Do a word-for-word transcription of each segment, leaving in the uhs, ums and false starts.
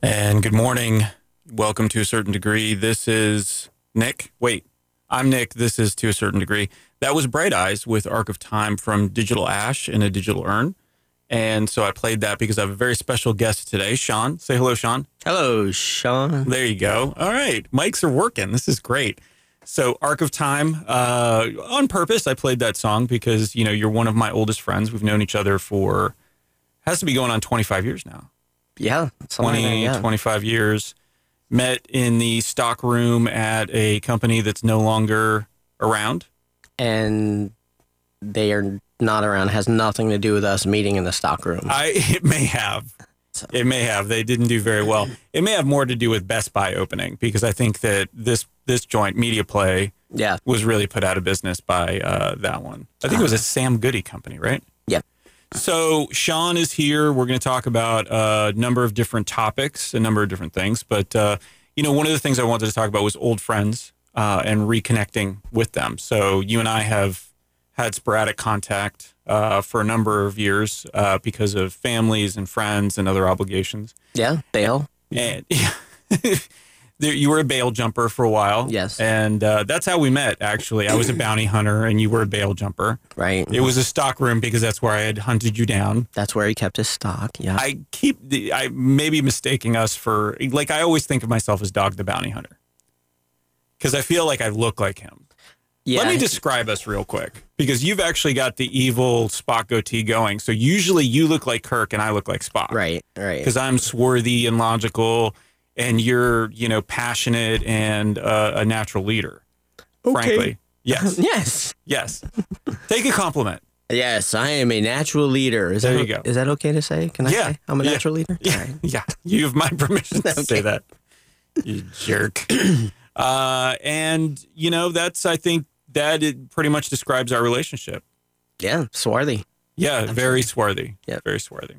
And good morning. Welcome to A Certain Degree. This is Nick. Wait, I'm Nick. This is To A Certain Degree. That was Bright Eyes with Arc of Time from Digital Ash in a Digital Urn. And so I played that because I have a very special guest today, Sean. Say hello, Sean. Hello, Sean. There you go. All right. Mics are working. This is great. So Arc of Time, uh, on purpose, I played that song because, you know, you're one of my oldest friends. We've known each other for, has to be going on twenty-five years now. Yeah. twenty, like that, yeah. twenty-five years. Met in the stock room at a company that's no longer around. And they are not around. It has nothing to do with us meeting in the stock room. I It may have. So. It may have. They didn't do very well. It may have more to do with Best Buy opening because I think that this this joint, Media Play, yeah. was really put out of business by uh, that one. I think it was a Sam Goody company, right? Yeah. So Sean is here. We're going to talk about a number of different topics, a number of different things. But, uh, you know, one of the things I wanted to talk about was old friends uh, and reconnecting with them. So you and I have had sporadic contact uh, for a number of years uh, because of families and friends and other obligations. Yeah, bail. And yeah, there, you were a bail jumper for a while. Yes. And uh, that's how we met, actually. I was a bounty hunter and you were a bail jumper. Right. It was a stock room because that's where I had hunted you down. That's where he kept his stock, yeah. I keep, the, I may be mistaking us for, like, I always think of myself as Dog the Bounty Hunter because I feel like I look like him. Yeah. Let me describe us real quick because you've actually got the evil Spock goatee going. So usually you look like Kirk and I look like Spock. Right, right. Because I'm swarthy and logical and you're, you know, passionate and uh, a natural leader. Okay. Frankly. Yes. Yes. Yes. Take a compliment. Yes, I am a natural leader. Is There that, you go. Is that okay to say? Can I Yeah. say I'm a Yeah. natural leader? Yeah. All right. Yeah. You have my permission to Okay. say that. You jerk. uh, and, you know, that's, I think that it pretty much describes our relationship. Yeah, swarthy. Yeah. Absolutely. Very swarthy. Yeah. Very swarthy.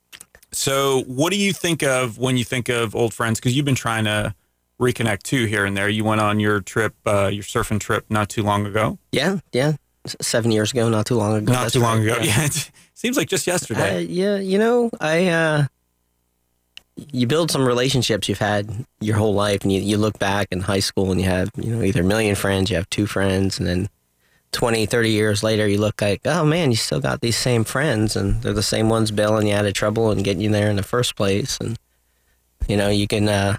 So what do you think of when you think of old friends? Because you've been trying to reconnect too here and there. You went on your trip, uh, your surfing trip not too long ago. Yeah, yeah. S- Seven years ago, not too long ago. Not That's too long right, ago. Yeah. It seems like just Uh, yesterday. yeah, you know, I, uh, you build some relationships you've had your whole life, and you, you look back in high school and you have, you know, either a million friends, you have two friends, and then twenty, thirty years later, you look like, oh man, you still got these same friends, and they're the same ones bailing you out of trouble and getting you there in the first place. And, you know, you can uh,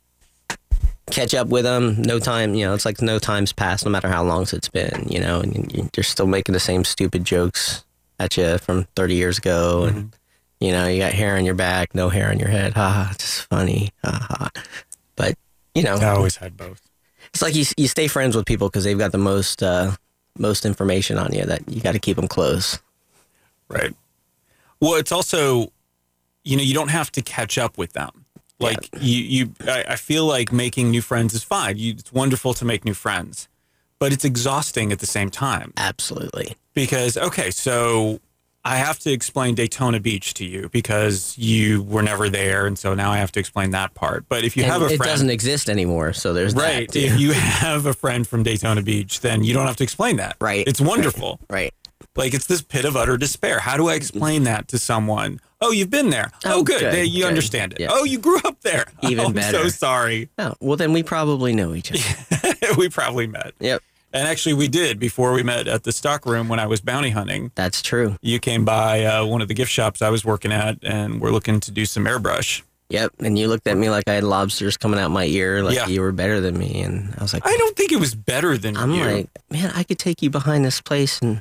catch up with them. No time, you know, it's like no time's passed, no matter how long it's been, you know, and you- you're still making the same stupid jokes at you from thirty years ago. Mm-hmm. And, you know, you got hair on your back, no hair on your head. Ha ha, it's just funny. Ha ha. But, you know, I always had both. it's like you, you stay friends with people because they've got the most, uh, most information on you that you got to keep them close. Right. Well, it's also, you know, you don't have to catch up with them. Like you, you, I, I feel like making new friends is fine. You, it's wonderful to make new friends, but it's exhausting at the same time Absolutely. because, okay, so I have to explain Daytona Beach to you because you were never there. And so now I have to explain that part. But if you And have a it friend, doesn't exist anymore, so there's right. that too. If you have a friend from Daytona Beach, then you don't have to explain that. Right. It's wonderful. Right. Like, it's this pit of utter despair. How do I explain that to someone? Oh, you've been there. Oh, Oh, good. good, They- you good. understand it. Yeah. Oh, you grew up there. Even oh, I'm better. so sorry. Oh, well, then we probably know each other. We probably met. Yep. And actually, we did before we met at the stock room when I was bounty hunting. That's true. You came by uh, one of the gift shops I was working at, and we're looking to do some airbrush. Yep. And you looked at me like I had lobsters coming out my ear, like Yeah. you were better than me. And I was like, I don't think it was better than I'm you. like, man, I could take you behind this place and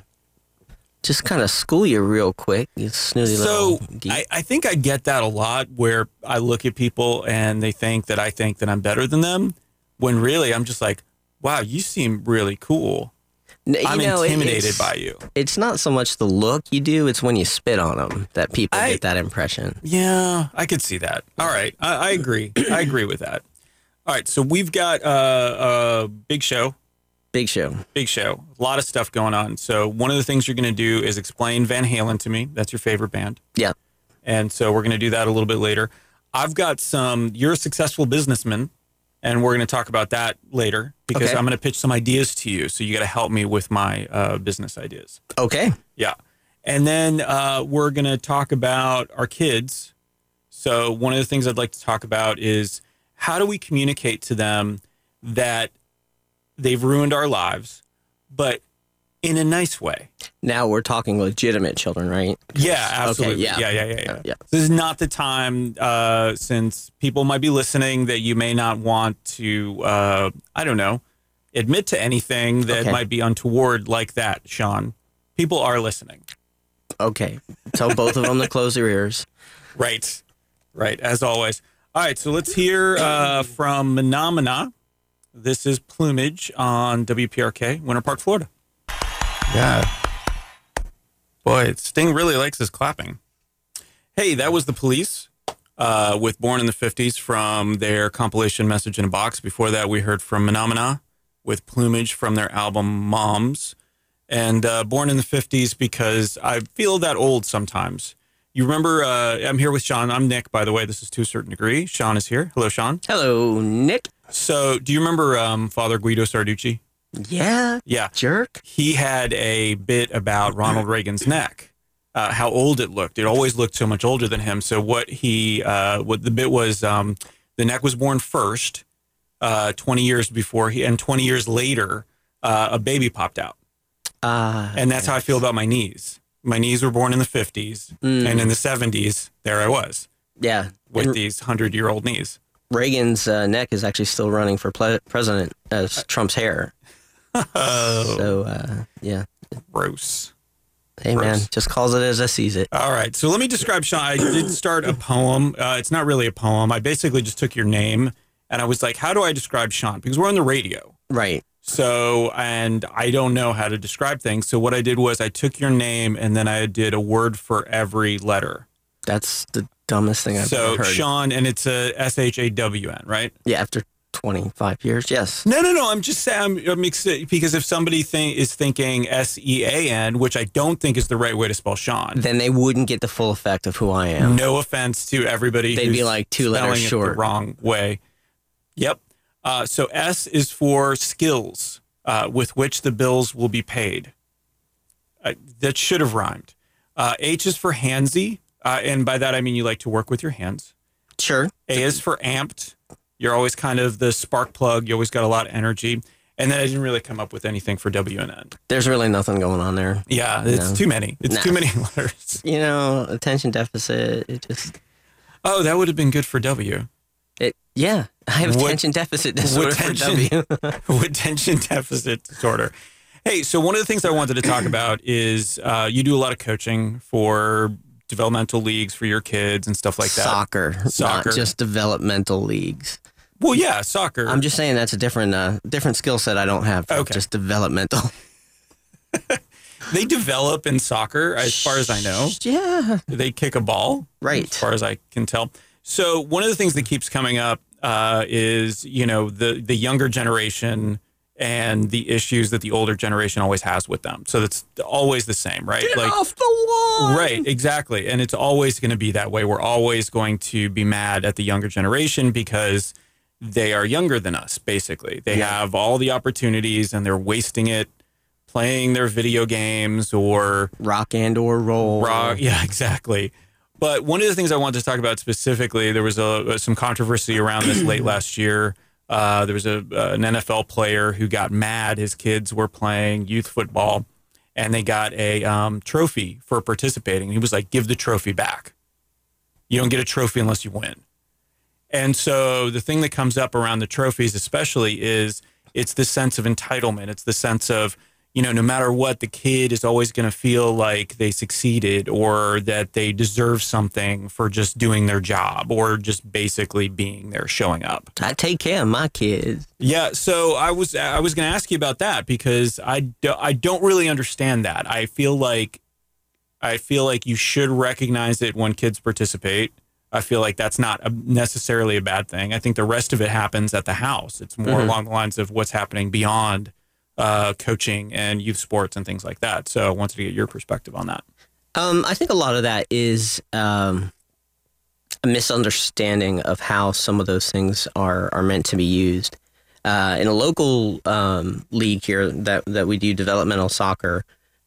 just kind of school you real quick. You snooty So little geek. I, I think I get that a lot where I look at people and they think that I think that I'm better than them when really I'm just like, wow, you seem really cool. N- you I'm know, it- intimidated it's- by you. It's not so much the look you do, it's when you spit on them that people I- get that impression. Yeah, I could see that. All right. I, I agree. I agree with that. All right. So we've got uh, a big show. Big show. Big show. A lot of stuff going on. So one of the things you're going to do is explain Van Halen to me. That's your favorite band. Yeah. And so we're going to do that a little bit later. I've got some, you're a successful businessman, and we're going to talk about that later because Okay. I'm going to pitch some ideas to you. So you got to help me with my uh, business ideas. Okay. Yeah. And then uh, we're going to talk about our kids. So one of the things I'd like to talk about is how do we communicate to them that they've ruined our lives, but in a nice way. Now we're talking legitimate children, right? Yeah, absolutely. Okay, yeah. yeah. yeah, yeah, yeah, Uh, yeah. This is not the time, uh, since people might be listening, that you may not want to, uh, I don't know, admit to anything that Okay. might be untoward like that, Sean. People are listening. Okay. Tell both of them to close their ears. Right. Right, as always. All right, so let's hear uh, from Menomina. This is Plumage on W P R K, Winter Park, Florida. Yeah. Boy, Sting really likes his clapping. Hey, that was The Police uh, with Born in the fifties from their compilation Message in a Box. Before that, we heard from Menomina with Plumage from their album Moms. And uh, Born in the fifties because I feel that old sometimes. You remember, uh, I'm here with Sean. I'm Nick, by the way. This is To a Certain Degree. Sean is here. Hello, Sean. Hello, Nick. So do you remember um, Father Guido Sarducci? Yeah. Yeah. Jerk. He had a bit about Ronald Reagan's neck, uh, how old it looked. It always looked so much older than him. So what he, uh, what the bit was, um, the neck was born first, uh, twenty years before he, and twenty years later, uh, a baby popped out. Uh, And that's how I feel about my knees. My knees were born in the fifties, Mm. and in the seventies, there I was yeah. with And these hundred-year-old knees. Reagan's uh, neck is actually still running for ple- president as Trump's hair. Oh, So, uh, yeah. gross. Hey, man, Gross. just calls it as I sees it. All right, so let me describe Sean. I did start a poem. Uh, it's not really a poem. I basically just took your name, and I was like, how do I describe Sean? Because we're on the radio. Right. So, and I don't know how to describe things. So what I did was I took your name, and then I did a word for every letter. That's the dumbest thing I've So ever heard. Sean, and it's a S H A W N, right? Yeah, after twenty-five years, yes. No, no, no. I'm just saying, I'm, I'm excited because if somebody think, is thinking S E A N, which I don't think is the right way to spell Sean. Then they wouldn't get the full effect of who I am. No offense to everybody. They'd who's be like two letters spelling it short. the wrong way. Yep. Uh, so S is for skills uh, with which the bills will be paid. Uh, that should have rhymed. Uh, H is for handsy. Uh, and by that, I mean you like to work with your hands. Sure. A is for amped. You're always kind of the spark plug. You always got a lot of energy. And then I didn't really come up with anything for W and N. There's really nothing going on there. Yeah, it's No. too many. It's No. too many letters. You know, attention deficit, it just, Oh, that would have been good for W. it, yeah. I have What- attention deficit disorder for tension- W. with attention deficit disorder. Hey, so one of the things I wanted to talk about is uh, you do a lot of coaching for developmental leagues for your kids and stuff like that. Soccer, Soccer. not just developmental leagues. Well, yeah, soccer. I'm just saying that's a different uh, different skill set I don't have. Okay. Just developmental. They develop in soccer, as far as I know. Yeah. They kick a ball, Right. as far as I can tell. So one of the things that keeps coming up uh, is, you know, the the younger generation and the issues that the older generation always has with them. So that's always the same, right? Get off the wall. Right, exactly. And it's always going to be that way. We're always going to be mad at the younger generation because they are younger than us, basically. They Yeah. have all the opportunities and they're wasting it playing their video games or Rock and or roll. rock. Yeah, exactly. But one of the things I wanted to talk about specifically, there was a, some controversy around this late last year. Uh, there was a, an N F L player who got mad. His kids were playing youth football, and they got a um, trophy for participating. He was like, give the trophy back. You don't get a trophy unless you win. And so the thing that comes up around the trophies especially is it's the sense of entitlement. It's the sense of, you know, no matter what, the kid is always going to feel like they succeeded or that they deserve something for just doing their job or just basically being there, showing up. I take care of my kids. Yeah, so I was I was going to ask you about that because I, do, I don't really understand that. I feel like I feel like you should recognize it when kids participate. I feel like that's not a, necessarily a bad thing. I think the rest of it happens at the house. It's more Mhm. along the lines of what's happening beyond uh, coaching and youth sports and things like that. So I wanted to get your perspective on that. Um, I think a lot of that is um, a misunderstanding of how some of those things are are meant to be used. Uh, in a local um, league here that that we do developmental soccer,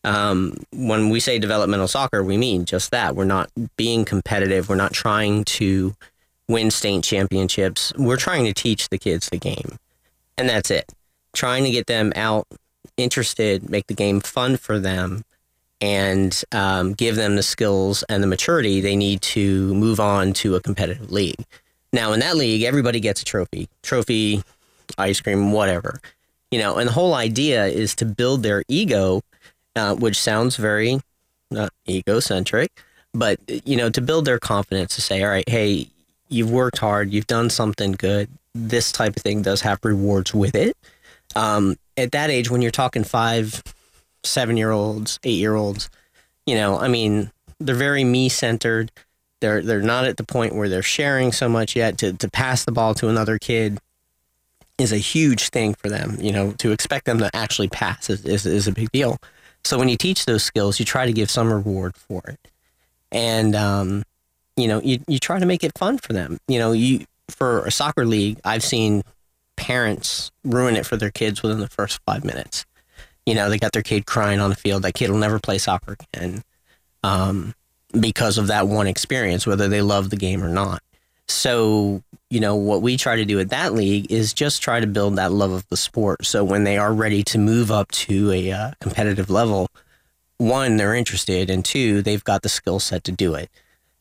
Um, when we say developmental soccer, we mean just that. We're not being competitive. We're not trying to win state championships. We're trying to teach the kids the game. And that's it. Trying to get them out interested, make the game fun for them, and um, give them the skills and the maturity they need to move on to a competitive league. Now, in that league, everybody gets a trophy. Trophy, ice cream, whatever. You know, and the whole idea is to build their ego, uh, which sounds very not egocentric, but, you know, to build their confidence to say, all right, hey, you've worked hard, you've done something good. This type of thing does have rewards with it. Um, at that age, when you're talking five, seven-year-olds, eight-year-olds, you know, I mean, they're very me-centered. They're they're not at the point where they're sharing so much yet. To to pass the ball to another kid is a huge thing for them. You know, to expect them to actually pass is, is, is a big deal. So when you teach those skills, you try to give some reward for it. And, um, you know, you, you try to make it fun for them. You know, you for a soccer league, I've seen parents ruin it for their kids within the first five minutes. You know, they got their kid crying on the field. That kid will never play soccer again um, because of that one experience, whether they love the game or not. So, you know, what we try to do at that league is just try to build that love of the sport. So when they are ready to move up to a uh, competitive level, one, they're interested, and two, they've got the skill set to do it.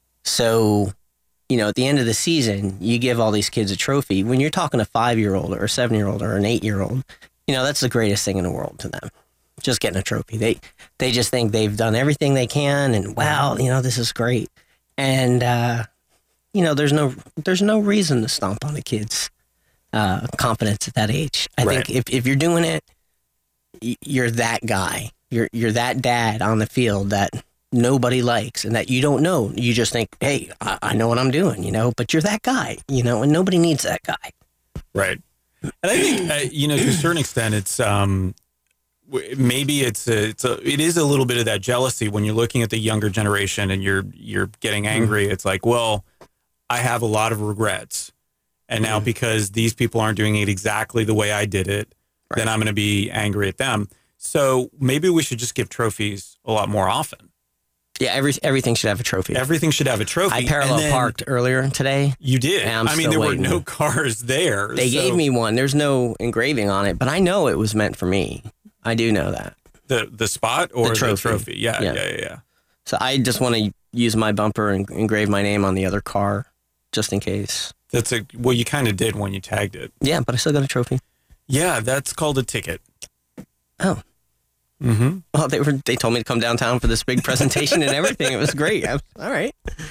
So, you know, at the end of the season, you give all these kids a trophy. When you're talking a five-year-old or a seven-year-old or an eight-year-old, you know, that's the greatest thing in the world to them. Just getting a trophy. They they just think they've done everything they can, and wow, you know, this is great. And uh, you know, there's no there's no reason to stomp on a kid's uh, confidence at that age. I Right. think if, if you're doing it, you're that guy. You're you're that dad on the field that nobody likes and that you don't know. You just think, hey, I, I know what I'm doing, you know, but you're that guy, you know, and nobody needs that guy. Right. And I think, uh, you know, to a certain extent, it's um, w- maybe it's a, it's a, it is a little bit of that jealousy when you're looking at the younger generation and you're, you're getting angry. Mm-hmm. It's like, well, I have a lot of regrets. And now mm-hmm. because these people aren't doing it exactly the way I did it, right. then I'm going to be angry at them. So maybe we should just give trophies a lot more often. Yeah, every everything should have a trophy. Everything should have a trophy. I parallel parked earlier today. You did. I mean, there waiting. were no cars there. They so. gave me one. There's no engraving on it, but I know it was meant for me. I do know that. The the spot or the trophy? The trophy? Yeah, yeah, yeah, yeah. So I just want to use my bumper and engrave my name on the other car, just in case. That's a well, you kind of did when you tagged it. Yeah, but I still got a trophy. Yeah, that's called a ticket. Oh. Mm-hmm. Well, they were. They told me to come downtown for this big presentation and everything. It was great. I was, all right.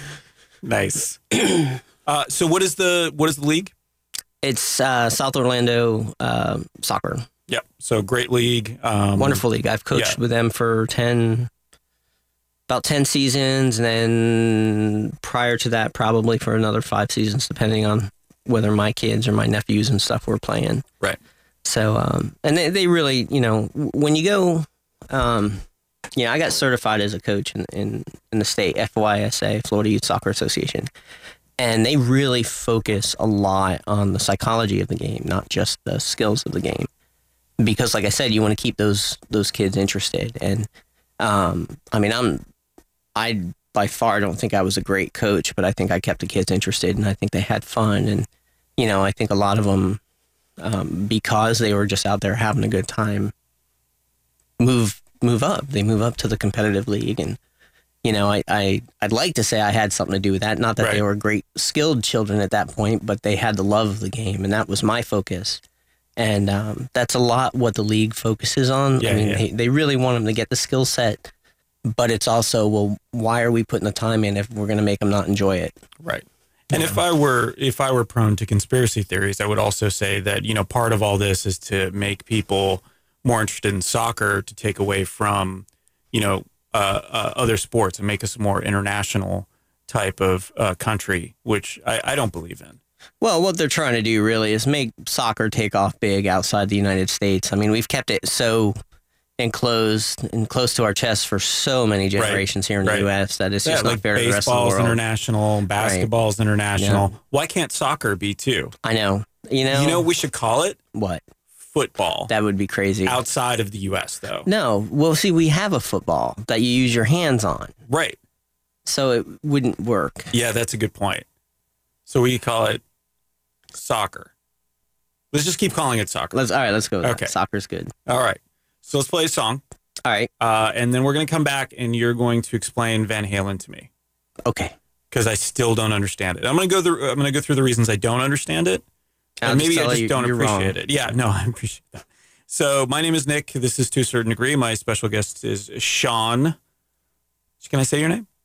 Nice. uh, so, what is the what is the league? It's uh, South Orlando uh, Soccer. Yep. So, great league. Um, Wonderful league. I've coached yeah. with them for ten, about ten seasons, and then prior to that, probably for another five seasons, depending on whether my kids or my nephews and stuff were playing. Right. So, um, and they, they really, you know, when you go. Um, yeah, I got certified as a coach in, in, in the state, F Y S A, Florida Youth Soccer Association. And they really focus a lot on the psychology of the game, not just the skills of the game. Because like I said, you want to keep those those kids interested. And um, I mean, I'm I by far don't think I was a great coach, but I think I kept the kids interested and I think they had fun. And, you know, I think a lot of them, um, because they were just out there having a good time, move move up. They move up to the competitive league. And, you know, I, I, I'd like to say I had something to do with that. Not that right. they were great skilled children at that point, but they had the love of the game, and that was my focus. And um, that's a lot what the league focuses on. Yeah, I mean, yeah. they, they really want them to get the skill set, but it's also, well, why are we putting the time in if we're going to make them not enjoy it? Right. And yeah. if I were if I were prone to conspiracy theories, I would also say that, you know, part of all this is to make people more interested in soccer, to take away from, you know, uh, uh, other sports and make us a more international type of uh, country, which I, I don't believe in. Well, what they're trying to do really is make soccer take off big outside the United States. I mean, we've kept it so enclosed and close to our chest for so many generations right. here in right. the U S that it's yeah, just like not fair to the rest of the world. Baseball's international, basketball's right. international. Yeah. Why can't soccer be too? I know. You know, you know, we should call it what? football That would be crazy. outside of the U S though. No. Well, see, we have a football that you use your hands on, Right. so it wouldn't work. Yeah, that's a good point. So we call it soccer. Let's just keep calling it soccer. Let's all right. Let's go. With Okay. that. Soccer's good. All right. So let's play a song. All right. Uh, and then we're going to come back and you're going to explain Van Halen to me Okay. because I still don't understand it. I'm going to go through, I'm going to go through the reasons I don't understand it. I'll And just maybe I tell just you don't you're appreciate wrong. it. Yeah, no, I appreciate that. So my name is Nick. This is To a Certain Degree. My special guest is Sean. Can I say your name?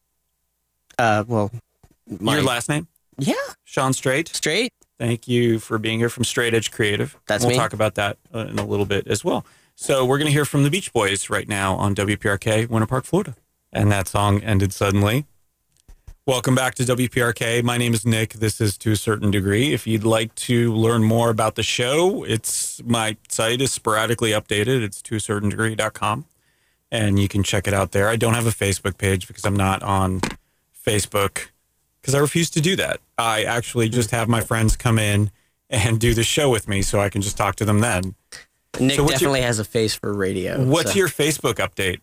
Uh, well, my, Your last name? yeah, Sean Straight. straight. Thank you for being here from Straight Edge Creative. That's we'll me. talk about that uh, in a little bit as well. So we're going to hear from the Beach Boys right now on W P R K, Winter Park, Florida. And that song ended suddenly. Welcome back to W P R K. My name is Nick. This is To a Certain Degree. If you'd like to learn more about the show, it's my site is sporadically updated. It's to a certain degree dot com. And you can check it out there. I don't have a Facebook page because I'm not on Facebook because I refuse to do that. I actually just have my friends come in and do the show with me so I can just talk to them then. Nick So what's definitely has a face for radio. What's so- your Facebook update?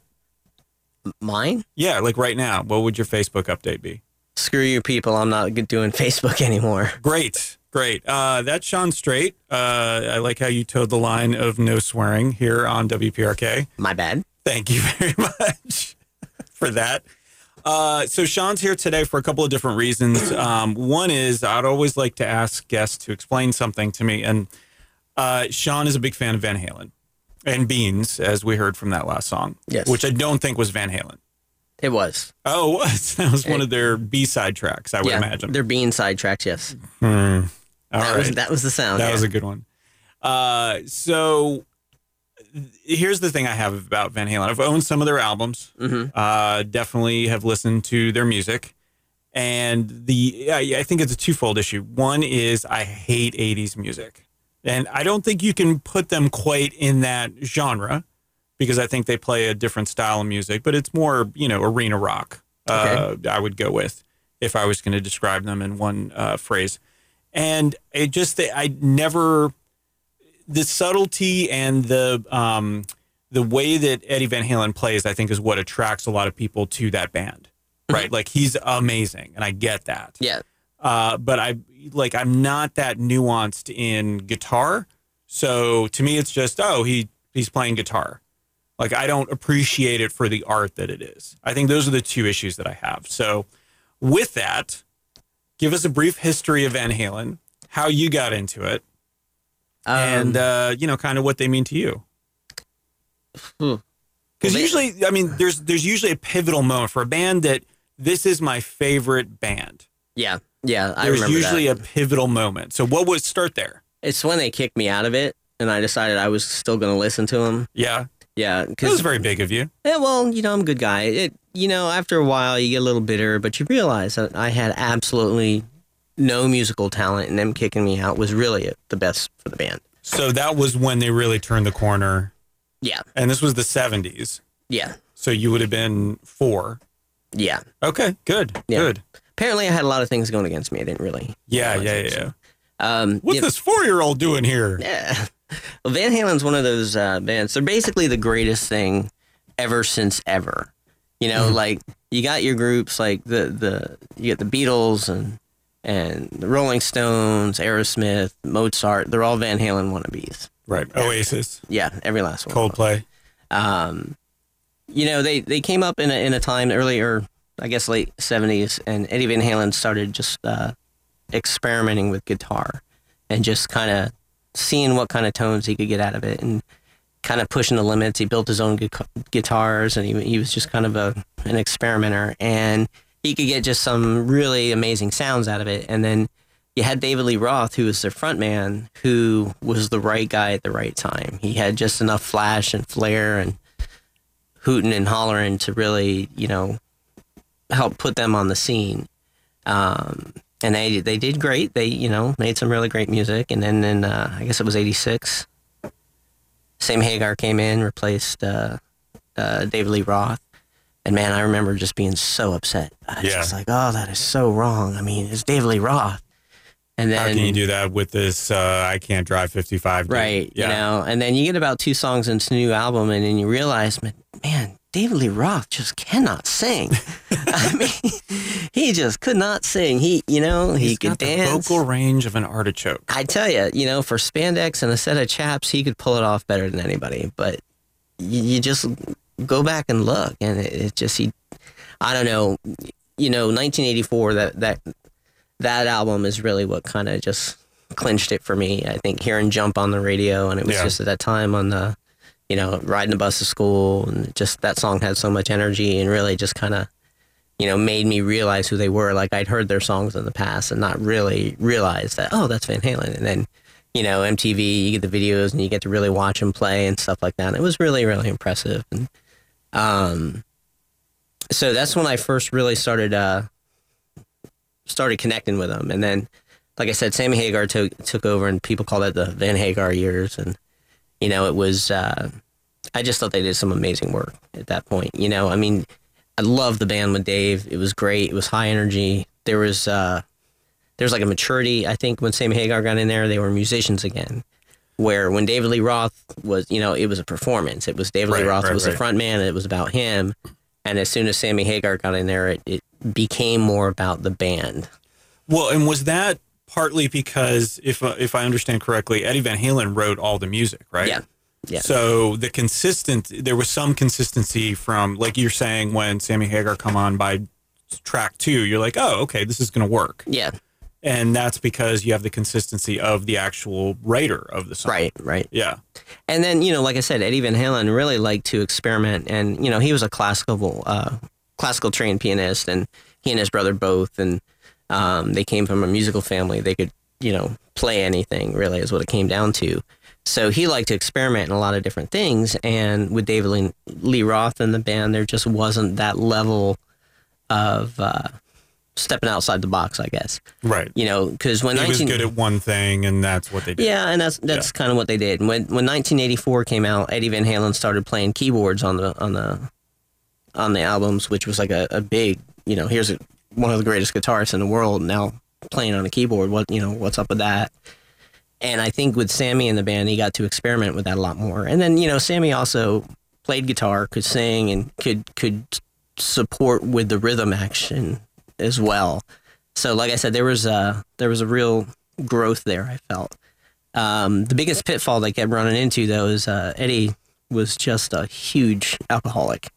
mine? Yeah, like right now, what would your Facebook update be? Screw you, people. I'm not g- doing Facebook anymore. Great, great. Uh, that's Sean Straight. Uh, I like how you towed the line of no swearing here on W P R K. My bad. Thank you very much for that. Uh, so Sean's here today for a couple of different reasons. Um, one is I'd always like to ask guests to explain something to me. And uh, Sean is a big fan of Van Halen and Beans, as we heard from that last song, Yes. which I don't think was Van Halen. It was. Oh, it was. That was one of their B-side tracks, I would yeah, imagine. they're being sidetracked. Yes. Hmm. All that right. was that was the sound. That yeah. was a good one. Uh, so here's the thing I have about Van Halen. I've owned some of their albums. Mhm. Uh, definitely have listened to their music. And the I I think it's a twofold issue. One is I hate eighties music. And I don't think you can put them quite in that genre because I think they play a different style of music, but it's more, you know, arena rock. Uh, I would go with if I was going to describe them in one uh, phrase. And it just, I never, the subtlety and the um, the way that Eddie Van Halen plays, I think, is what attracts a lot of people to that band, right? Like he's amazing, and I get that. Yeah. Uh, but I like I'm not that nuanced in guitar, so to me, it's just oh he he's playing guitar. Like I don't appreciate it for the art that it is. I think those are the two issues that I have. So with that, give us a brief history of Van Halen, how you got into it, Um, and uh, you know, kind of what they mean to you. hmm. Because Well, they- usually, I mean, there's there's usually a pivotal moment for a band that this is my favorite band. yeah. Yeah. I There's remember usually that. a pivotal moment. So what would start there? It's when they kicked me out of it, and I decided I was still going to listen to them. Yeah, Yeah. that was Because very big of you. yeah, well, you know, I'm a good guy. It, you know, after a while, you get a little bitter, but you realize that I had absolutely no musical talent, and them kicking me out was really the best for the band. So that was when they really turned the corner. Yeah. And this was the seventies. Yeah. So you would have been four. Yeah. Okay, good, Yeah. good. Apparently, I had a lot of things going against me. I didn't really. Yeah, realize yeah, it, yeah. so. Um, What's you- this four-year-old doing here? Yeah. Well, Van Halen's one of those uh, bands. They're basically the greatest thing ever since ever. You know, Mhm. like you got your groups like the the you get the Beatles and and the Rolling Stones, Aerosmith, Mozart. They're all Van Halen wannabes. Right, Oasis, Yeah, every last one. Coldplay. Um, you know, they they came up in a in a time earlier, I guess late seventies, and Eddie Van Halen started just uh, experimenting with guitar and just kind of seeing what kind of tones he could get out of it and kind of pushing the limits. He built his own gu- guitars, and he he was just kind of a an experimenter, and he could get just some really amazing sounds out of it. And then you had David Lee Roth, who was the front man, who was the right guy at the right time. He had just enough flash and flair and hooting and hollering to really, you know, help put them on the scene. Um, and they they did great. They, you know, made some really great music. And then in, uh, I guess it was eighty-six, Sam Hagar came in, replaced uh, uh, David Lee Roth. And man, I remember just being so upset. I was Yeah. just like, oh, that is so wrong. I mean, it's David Lee Roth. And then, how can you do that with this? Uh, I can't drive fifty-five. Right. Yeah. You know, and then you get about two songs into the new album, and then you realize, man, David Lee Roth just cannot sing. I mean, he just could not sing. He, you know, he He's could got dance. The vocal range of an artichoke. I tell you, you know, for spandex and a set of chaps, he could pull it off better than anybody. But you, you just go back and look, and it, it just he, I don't know, you know, nineteen eighty-four. That that that album is really what kind of just clinched it for me. I think hearing Jump on the radio, and it was Yeah. just at that time on the, you know, riding the bus to school, and just that song had so much energy and really just kind of, you know, made me realize who they were. Like I'd heard their songs in the past and not really realize that, oh, that's Van Halen. And then, you know, M T V, you get the videos and you get to really watch them play and stuff like that. And it was really, really impressive. And um, so that's when I first really started uh, started connecting with them. And then, like I said, Sammy Hagar took took over, and people call it the Van Hagar years. And you know, it was, uh, I just thought they did some amazing work at that point. You know, I mean, I loved the band with Dave. It was great. It was high energy. There was, uh, there was like a maturity. I think when Sammy Hagar got in there, they were musicians again. Where when David Lee Roth was, you know, it was a performance. It was David Right, Lee Roth right, was right. the front man, and it was about him. And as soon as Sammy Hagar got in there, it, it became more about the band. Well, and was that partly because, if uh, if I understand correctly, Eddie Van Halen wrote all the music, right? Yeah. Yeah. So the consistent, there was some consistency from, like you're saying, when Sammy Hagar come on by track two, you're like, oh, okay, this is going to work. Yeah. And that's because you have the consistency of the actual writer of the song. Right, right. Yeah. And then, you know, like I said, Eddie Van Halen really liked to experiment, and, you know, he was a classical, uh, classical trained pianist, and he and his brother both, and um, they came from a musical family. They could, you know, play anything, really, is what it came down to. So he liked to experiment in a lot of different things, and with David Lee, Lee Roth in the band, there just wasn't that level of uh, stepping outside the box, I guess. Right. You know, because when He nineteen was good at one thing, and that's what they did. Yeah, and that's that's Yeah. kind of what they did. And when when nineteen eighty-four came out, Eddie Van Halen started playing keyboards on the on the on the albums, which was like a, a big, you know, here's a, one of the greatest guitarists in the world now playing on a keyboard. What, you know, what's up with that? And I think with Sammy in the band, he got to experiment with that a lot more. And then, you know, Sammy also played guitar, could sing, and could could support with the rhythm action as well. So, like I said, there was a there was a real growth there, I felt. Um, the biggest pitfall they kept running into, though, is uh, Eddie was just a huge alcoholic.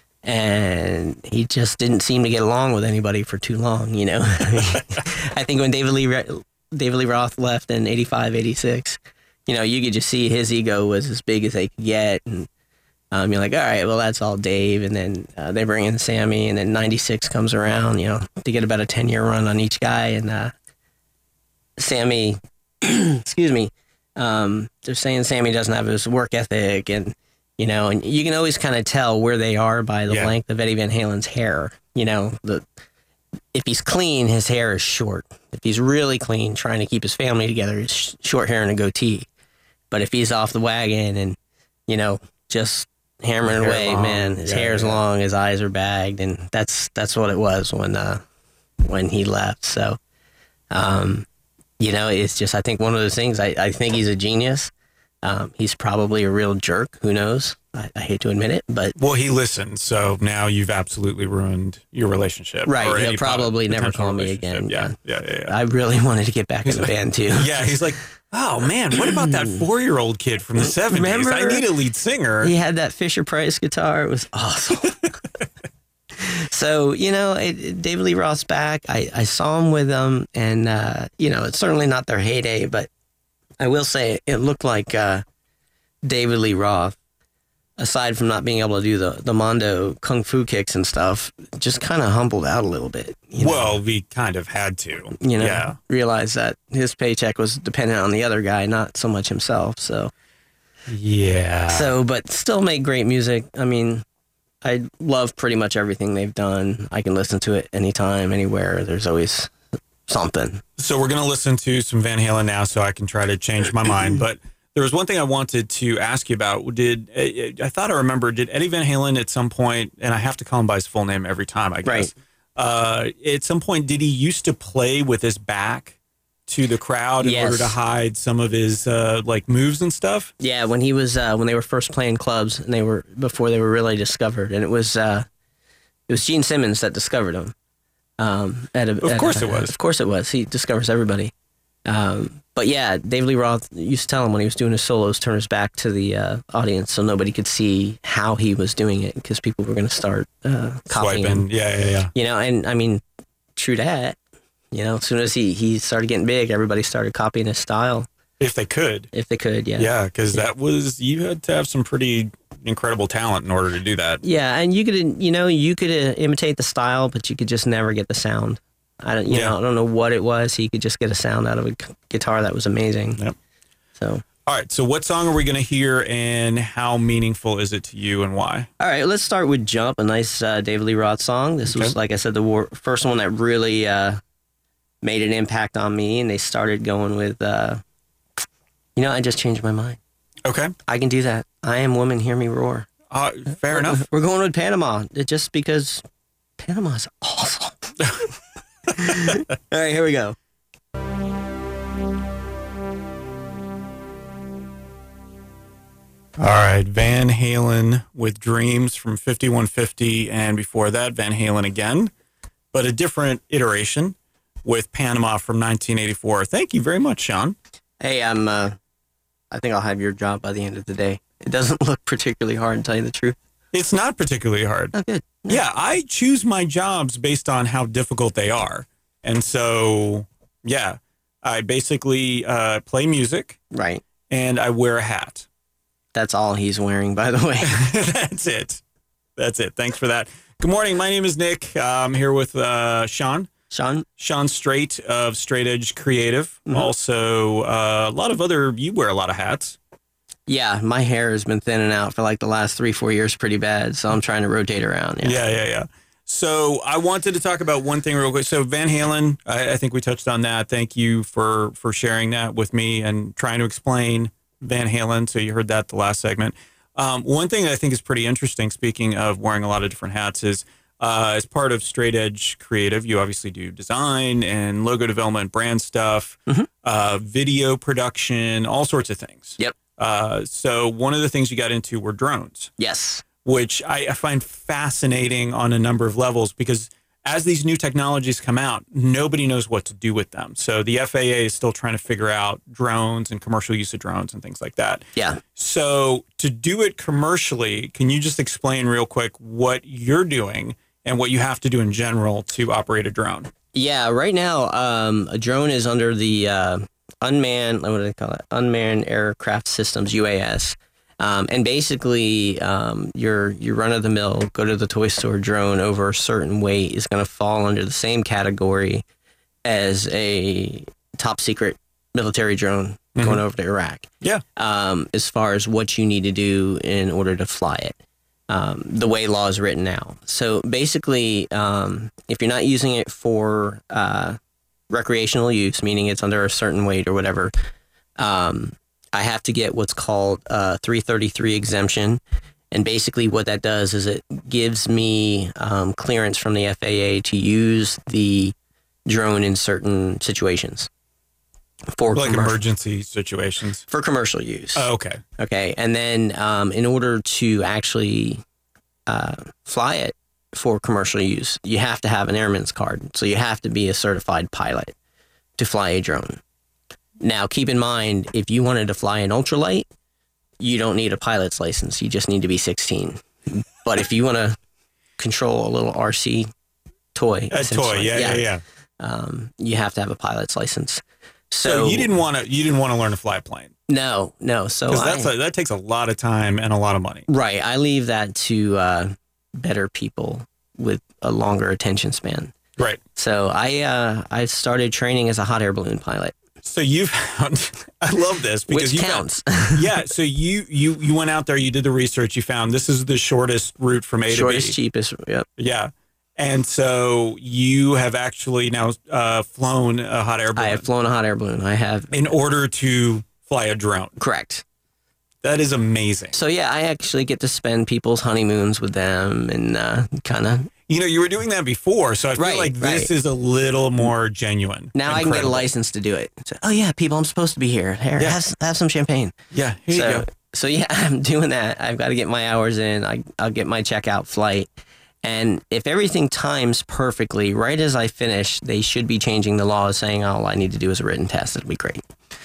And he just didn't seem to get along with anybody for too long, you know. I think when David Lee David Lee Roth left in eighty-five, eighty-six, you know, you could just see his ego was as big as they could get. And um, you're like, all right, well, that's all Dave. And then uh, they bring in Sammy, and then ninety-six comes around, you know, to get about a ten-year run on each guy. And uh, Sammy, excuse me, um, they're saying Sammy doesn't have his work ethic, and you know, and you can always kind of tell where they are by the Yeah. length of Eddie Van Halen's hair. You know, the if he's clean, his hair is short. If he's really clean, trying to keep his family together, it's sh- short hair and a goatee. But if he's off the wagon and, you know, just hammering Hair away, long. man, his Yeah, hair's yeah. long, his eyes are bagged, and that's that's what it was when uh, when he left. So, um, you know, it's just I think one of those things. I, I think he's a genius. Um, he's probably a real jerk. Who knows? I, I hate to admit it, but Well, he listened, so now you've absolutely ruined your relationship. Right, or he'll any probably never potential call me relationship. again, Yeah, yeah, yeah. yeah. I really wanted to get back in the band too. Yeah, he's like, oh man, what about that four-year-old kid from the seventies? Remember? I need a lead singer. He had that Fisher Price guitar. It was awesome. So, you know, it, David Lee Roth's back. I, I saw him with them, and, uh, you know, it's certainly not their heyday, but I will say it looked like uh, David Lee Roth, aside from not being able to do the, the Mondo kung fu kicks and stuff, just kind of humbled out a little bit. You know? Well, we kind of had to. you know, Yeah. realized that his paycheck was dependent on the other guy, not so much himself. So, Yeah. so, but still make great music. I mean, I love pretty much everything they've done. I can listen to it anytime, anywhere. There's always something. So we're going to listen to some Van Halen now so I can try to change my mind. But there was one thing I wanted to ask you about. Did I thought I remember, did Eddie Van Halen at some point, and I have to call him by his full name every time, I guess. Right. Uh, at some point, did he used to play with his back to the crowd in Yes. order to hide some of his uh, like moves and stuff. Yeah, when he was uh, when they were first playing clubs, and they were before they were really discovered, and it was uh, it was Gene Simmons that discovered him. Um, at a, Of at course a, it was. Of course it was. He discovers everybody. Um, but yeah, David Lee Roth used to tell him when he was doing his solos, turn his back to the uh, audience so nobody could see how he was doing it, because people were going to start uh, copying him. Swiping. Yeah, yeah, yeah. You know, and I mean, true that. You know, as soon as he, he started getting big, everybody started copying his style. If they could. If they could, yeah. Yeah, because that was, you had to have some pretty incredible talent in order to do that. Yeah, and you could, you know, you could uh, imitate the style, but you could just never get the sound. I don't, you Yeah. know, I don't know what it was. He could just get a sound out of a gu- guitar that was amazing. Yep. So, All right, so what song are we going to hear, and how meaningful is it to you, and why? all right, let's start with "Jump," a nice uh, David Lee Roth song. This was, Okay. like I said, the war- first one that really uh, made an impact on me, and they started going with, uh, you know, I just changed my mind. Okay, I can do that. I am woman, hear me roar. uh, fair enough. We're going with Panama, it- just because Panama's awesome. All right, here we go. All right, Van Halen with Dreams from fifty-one fifty, and before that, Van Halen again, but a different iteration with Panama from nineteen eighty-four. Thank you very much, Sean. Hey, I'm. Uh, I think I'll have your job by the end of the day. It doesn't look particularly hard, to tell you the truth. It's not particularly hard. Oh, good. Yeah, I choose my jobs based on how difficult they are. And so, yeah, I basically uh, play music Right. and I wear a hat. That's all he's wearing, by the way. That's it. That's it. Thanks for that. Good morning. My name is Nick. Uh, I'm here with uh, Sean. Sean. Sean Straight of Straight Edge Creative. Mhm. Also, uh, a lot of other, you wear a lot of hats. Yeah, my hair has been thinning out for like the last three, four years pretty bad, so I'm trying to rotate around. Yeah. Yeah, yeah, yeah. So I wanted to talk about one thing real quick. So Van Halen, I, I think we touched on that. Thank you for for sharing that with me and trying to explain Van Halen. So you heard that the last segment. Um, one thing that I think is pretty interesting, speaking of wearing a lot of different hats, is uh, as part of Straight Edge Creative, you obviously do design and logo development, brand stuff, Mhm. uh, video production, all sorts of things. Yep. Uh, so one of the things you got into were drones, Yes. which I, I find fascinating on a number of levels, because as these new technologies come out, nobody knows what to do with them. So the F A A is still trying to figure out drones and commercial use of drones and things like that. Yeah. So to do it commercially, can you just explain real quick what you're doing and what you have to do in general to operate a drone? Yeah. Right now, um, a drone is under the uh, unmanned. What do they call it? Unmanned Aircraft Systems (U A S). Um, and basically, um, your your run of the mill, go to the toy store drone over a certain weight is going to fall under the same category as a top secret military drone going Mhm. over to Iraq. Yeah. Um, as far as what you need to do in order to fly it, um, the way law is written now. So basically, um, if you're not using it for uh, recreational use, meaning it's under a certain weight or whatever, um, I have to get what's called a three thirty-three exemption. And basically what that does is it gives me um, clearance from the F A A to use the drone in certain situations. For Like commercial, emergency situations. for commercial use. Oh, okay. Okay. And then um, in order to actually uh, fly it for commercial use, you have to have an airman's card. So you have to be a certified pilot to fly a drone. Now, keep in mind, if you wanted to fly an ultralight, you don't need a pilot's license. You just need to be sixteen. But if you want to control a little R C toy, A toy. essentially, Yeah, yeah, yeah. Um, you have to have a pilot's license. So, So, you didn't want to you didn't want to learn to fly a plane, no, no. So because I, that's a, that takes a lot of time and a lot of money. right. I leave that to uh, better people with a longer attention span. Right. So I uh, I started training as a hot air balloon pilot, So you found, I love this because which you found, counts. yeah. So you, you, you went out there, you did the research, you found this is the shortest route from A Shortest, to B. cheapest. Yep. Yeah. And so you have actually now uh, flown a hot air I balloon have flown a hot air balloon. I have in order to fly a drone. correct. That is amazing. So yeah, I actually get to spend people's honeymoons with them and uh, kind of You know, you were doing that before, so I feel Right, like this right. is a little more genuine. Now I can get a Incredible. license to do it. So, oh yeah, people, I'm supposed to be here. Here, Yeah. have, have some champagne. Yeah, here so, you go. So yeah, I'm doing that. I've got to get my hours in. I, I'll get my checkout flight. And if everything times perfectly, right as I finish, they should be changing the law, saying all I need to do is a written test. It'll be great.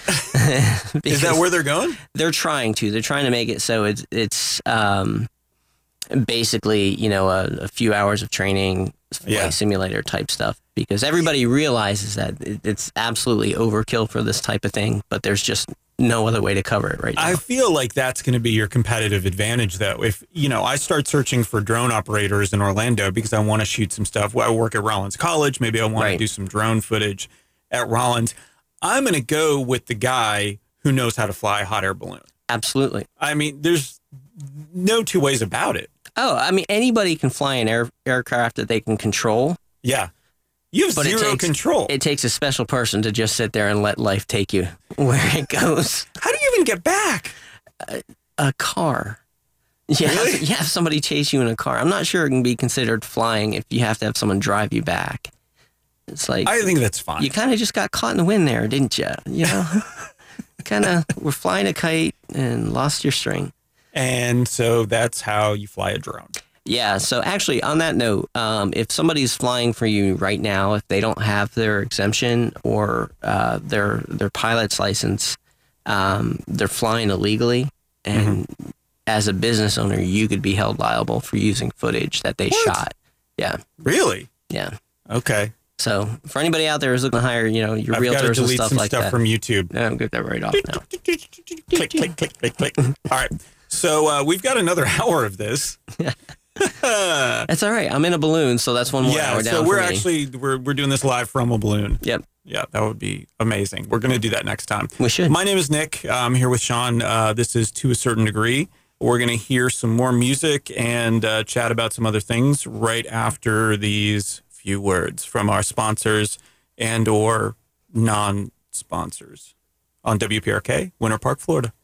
Is that where they're going? They're trying to. They're trying to make it so it's it's um, basically, you know, a, a few hours of training, flight Yeah. simulator type stuff, because everybody realizes that it, it's absolutely overkill for this type of thing, but there's just no other way to cover it right now. I feel like that's going to be your competitive advantage, though. If, you know, I start searching for drone operators in Orlando because I want to shoot some stuff. Well, I work at Rollins College. Maybe I want Right. to do some drone footage at Rollins. I'm going to go with the guy who knows how to fly a hot air balloon. Absolutely. I mean, there's no two ways about it. Oh, I mean, anybody can fly an air, aircraft that they can control. Yeah. You have But it zero takes- control. It takes a special person to just sit there and let life take you where it goes. How do you even get back? A car. Yeah, Really? you have somebody chase you in a car. I'm not sure it can be considered flying if you have to have someone drive you back. It's like I think that's fine. you kind of just got caught in the wind there, didn't you? You know, kind of were flying a kite and lost your string. And so that's how you fly a drone. Yeah. So actually, on that note, um, if somebody's flying for you right now, if they don't have their exemption or uh, their their pilot's license, um, they're flying illegally, and as a business owner, you could be held liable for using footage that they What? shot. Yeah. Really? Yeah. Okay. So for anybody out there who's looking to hire, you know, your I've got to realtors and delete stuff some like stuff that, from YouTube. no, get that right off now. Click, click, click, click, click. All right. So uh, we've got another hour of this. That's all right. I'm in a balloon, so that's one more Yeah. hour down So we're for me. actually we're we're doing this live from a balloon. Yep. Yeah, that would be amazing. We're going to do that next time. We should. My name is Nick. I'm here with Sean. Uh, this is To a Certain Degree. We're going to hear some more music and uh, chat about some other things right after these few words from our sponsors and or non-sponsors on W P R K, Winter Park, Florida.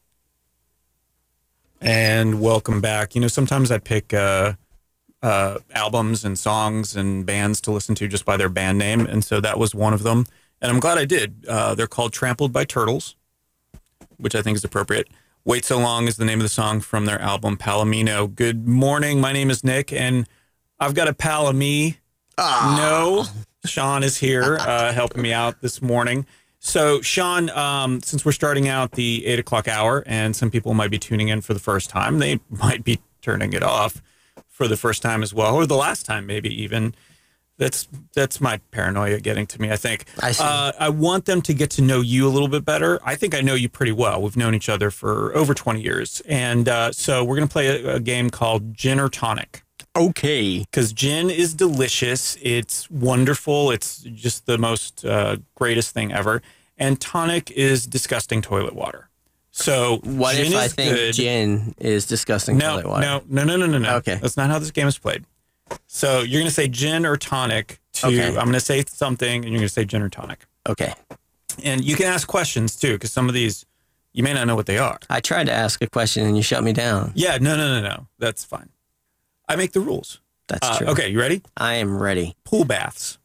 And welcome back. You know, sometimes I pick uh, uh, albums and songs and bands to listen to just by their band name. And so that was one of them. And I'm glad I did. Uh, they're called Trampled by Turtles, which I think is appropriate. Wait So Long is the name of the song from their album Palomino. Good morning. My name is Nick, and I've got a pal of me. No, Sean is here uh, helping me out this morning. So, Sean, um, since we're starting out the eight o'clock hour, and some people might be tuning in for the first time, they might be turning it off for the first time as well, or the last time, maybe even. That's that's my paranoia getting to me, I think. I see. Uh, I want them to get to know you a little bit better. I think I know you pretty well. We've known each other for over twenty years. And uh, so we're going to play a, a game called Gin or Tonic. Okay. Because gin is delicious. It's wonderful. It's just the most uh, greatest thing ever. And tonic is disgusting toilet water. So What gin if I is think good. gin is disgusting No, toilet water? no, no, no, no, no, no. Okay. That's not how this game is played. So you're going to say gin or tonic to, Okay. I'm going to say something, and you're going to say gin or tonic. Okay. And you can ask questions, too, because some of these, you may not know what they are. I tried to ask a question and you shut me down. Yeah, no, no, no, no. That's fine. I make the rules. That's Uh, true. okay, you ready? I am ready. Pool baths.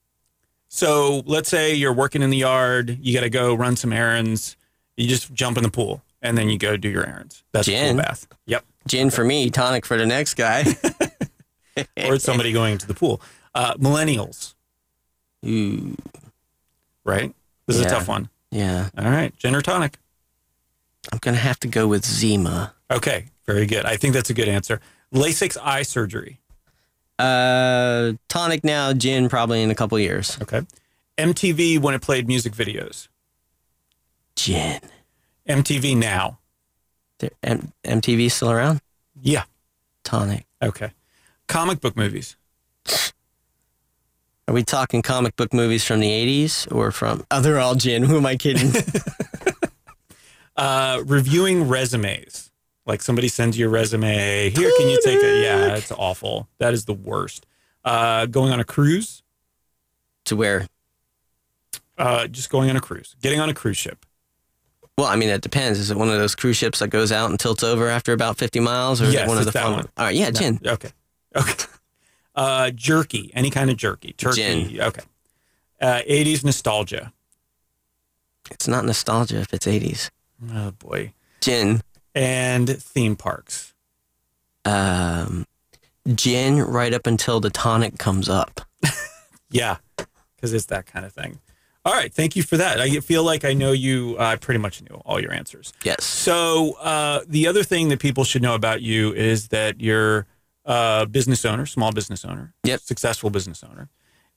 So let's say you're working in the yard, you got to go run some errands, you just jump in the pool, and then you go do your errands. That's a Gin? pool bath. Yep. Gin for me, tonic for the next guy. Or it's somebody going to the pool. Uh, millennials, Ooh, right? This is Yeah. a tough one. yeah. All right, gin or tonic. I'm going to have to go with Zima. Okay, very good. I think that's a good answer. LASIK eye surgery. Uh, tonic now, gin probably in a couple years. Okay. M T V when it played music videos. Gin. M T V now. There- M- MTV still around? Yeah. Tonic. Okay. Comic book movies. Are we talking comic book movies from the eighties or from... Oh, they're all gin. Who am I kidding? Uh, reviewing resumes. Like somebody sends you a resume. Here, can you take it? Yeah, it's awful. That is the worst. Uh, going on a cruise. To where? Uh, just going on a cruise. Getting on a cruise ship. Well, I mean, it depends. Is it one of those cruise ships that goes out and tilts over after about fifty miles? Or is Yes, it one of it's the that fun one. ones? All right, yeah, gin. Okay. Okay. Uh, jerky, any kind of jerky. Turkey. Gin. Okay. Uh, eighties nostalgia. It's not nostalgia if it's eighties. Oh, boy. Gin. And theme parks. Um, gin right up until the tonic comes up. Yeah, because it's that kind of thing. All right. Thank you for that. I feel like I know you. I uh, pretty much knew all your answers. Yes. So uh, the other thing that people should know about you is that you're a business owner, small business owner. Yep. Successful business owner.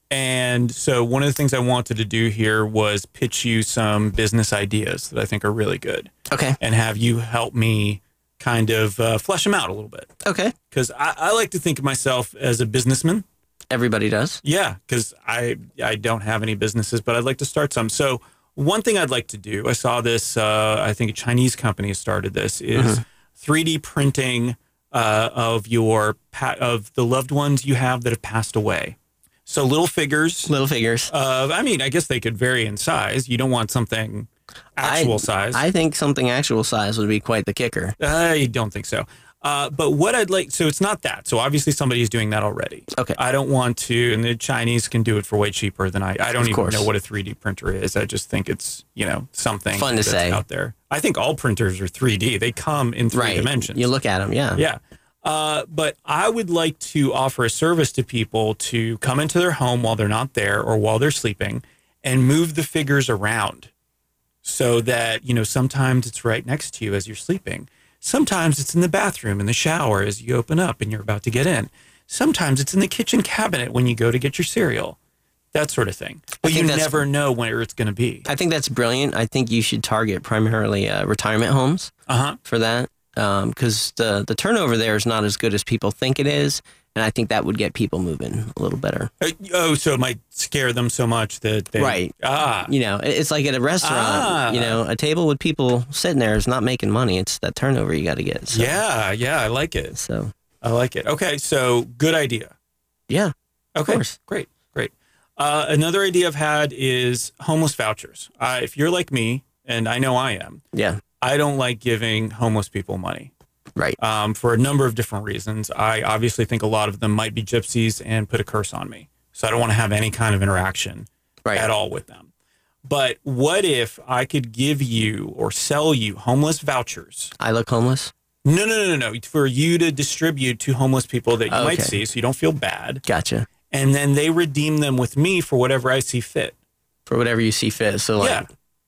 And so one of the things I wanted to do here was pitch you some business ideas that I think are really good. Okay. And have you help me kind of uh, flesh them out a little bit. Okay. Because I, I like to think of myself as a businessman. Everybody does. Yeah, because I I don't have any businesses, but I'd like to start some. So one thing I'd like to do, I saw this, uh, I think a Chinese company has started this, is mm-hmm. three D printing uh, of your pa- of the loved ones you have that have passed away. So little figures. Little figures. Uh, I mean, I guess they could vary in size. You don't want something actual I, size. I think something actual size would be quite the kicker. I don't think so. Uh, but what I'd like, so it's not that. So obviously somebody's doing that already. Okay. I don't want to, and the Chinese can do it for way cheaper than I. I don't Of even course. know what a three D printer is. I just think it's, you know, something Fun to that's say. out there. I think all printers are three D. They come in three Right. dimensions. You look at them, yeah. Yeah. Uh, but I would like to offer a service to people to come into their home while they're not there or while they're sleeping and move the figures around so that, you know, sometimes it's right next to you as you're sleeping. Sometimes it's in the bathroom, in the shower as you open up and you're about to get in. Sometimes it's in the kitchen cabinet when you go to get your cereal, that sort of thing. But you never know where it's going to be. I think that's brilliant. I think you should target primarily uh, retirement homes Uh-huh. for that because um, the, the turnover there is not as good as people think it is. And I think that would get people moving a little better. Uh, oh, so it might scare them so much that they... Right. Ah. You know, it- it's like at a restaurant, Ah. you know, a table with people sitting there is not making money. It's that turnover you got to get. So, Yeah, yeah, I like it. So, I like it. Okay, so good idea. yeah. Okay, course. great, great. Uh, another idea I've had is homeless vouchers. Uh, if you're like me, and I know I am, Yeah. I don't like giving homeless people money. Right. Um, for a number of different reasons. I obviously think a lot of them might be gypsies and put a curse on me. So I don't want to have any kind of interaction Right. at all with them. But what if I could give you or sell you homeless vouchers? I look homeless. No, no, no, no, no. For you to distribute to homeless people that you might Okay. see so you don't feel bad. Gotcha. And then they redeem them with me for whatever I see fit. For whatever you see fit. So, like, Yeah.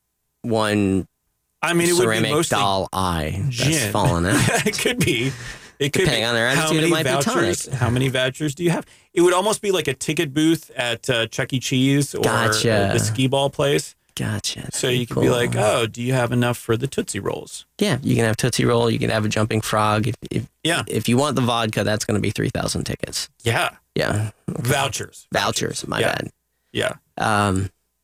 one I mean, it would be ceramic mostly doll eye gin. that's fallen out. It could be. It could Depending be. on their How attitude, it many might be vouchers? tonic. How many vouchers do you have? It would almost be like a ticket booth at uh, Chuck E. Cheese or Gotcha. uh, the skee ball place. Gotcha. So you could Cool. be like, oh, do you have enough for the Tootsie Rolls? Yeah, you can have Tootsie Roll. You can have a jumping frog. If if, Yeah. if you want the vodka, that's going to be three thousand tickets. Yeah. Yeah. Vouchers. Vouchers. My Yeah. bad. Yeah. Um,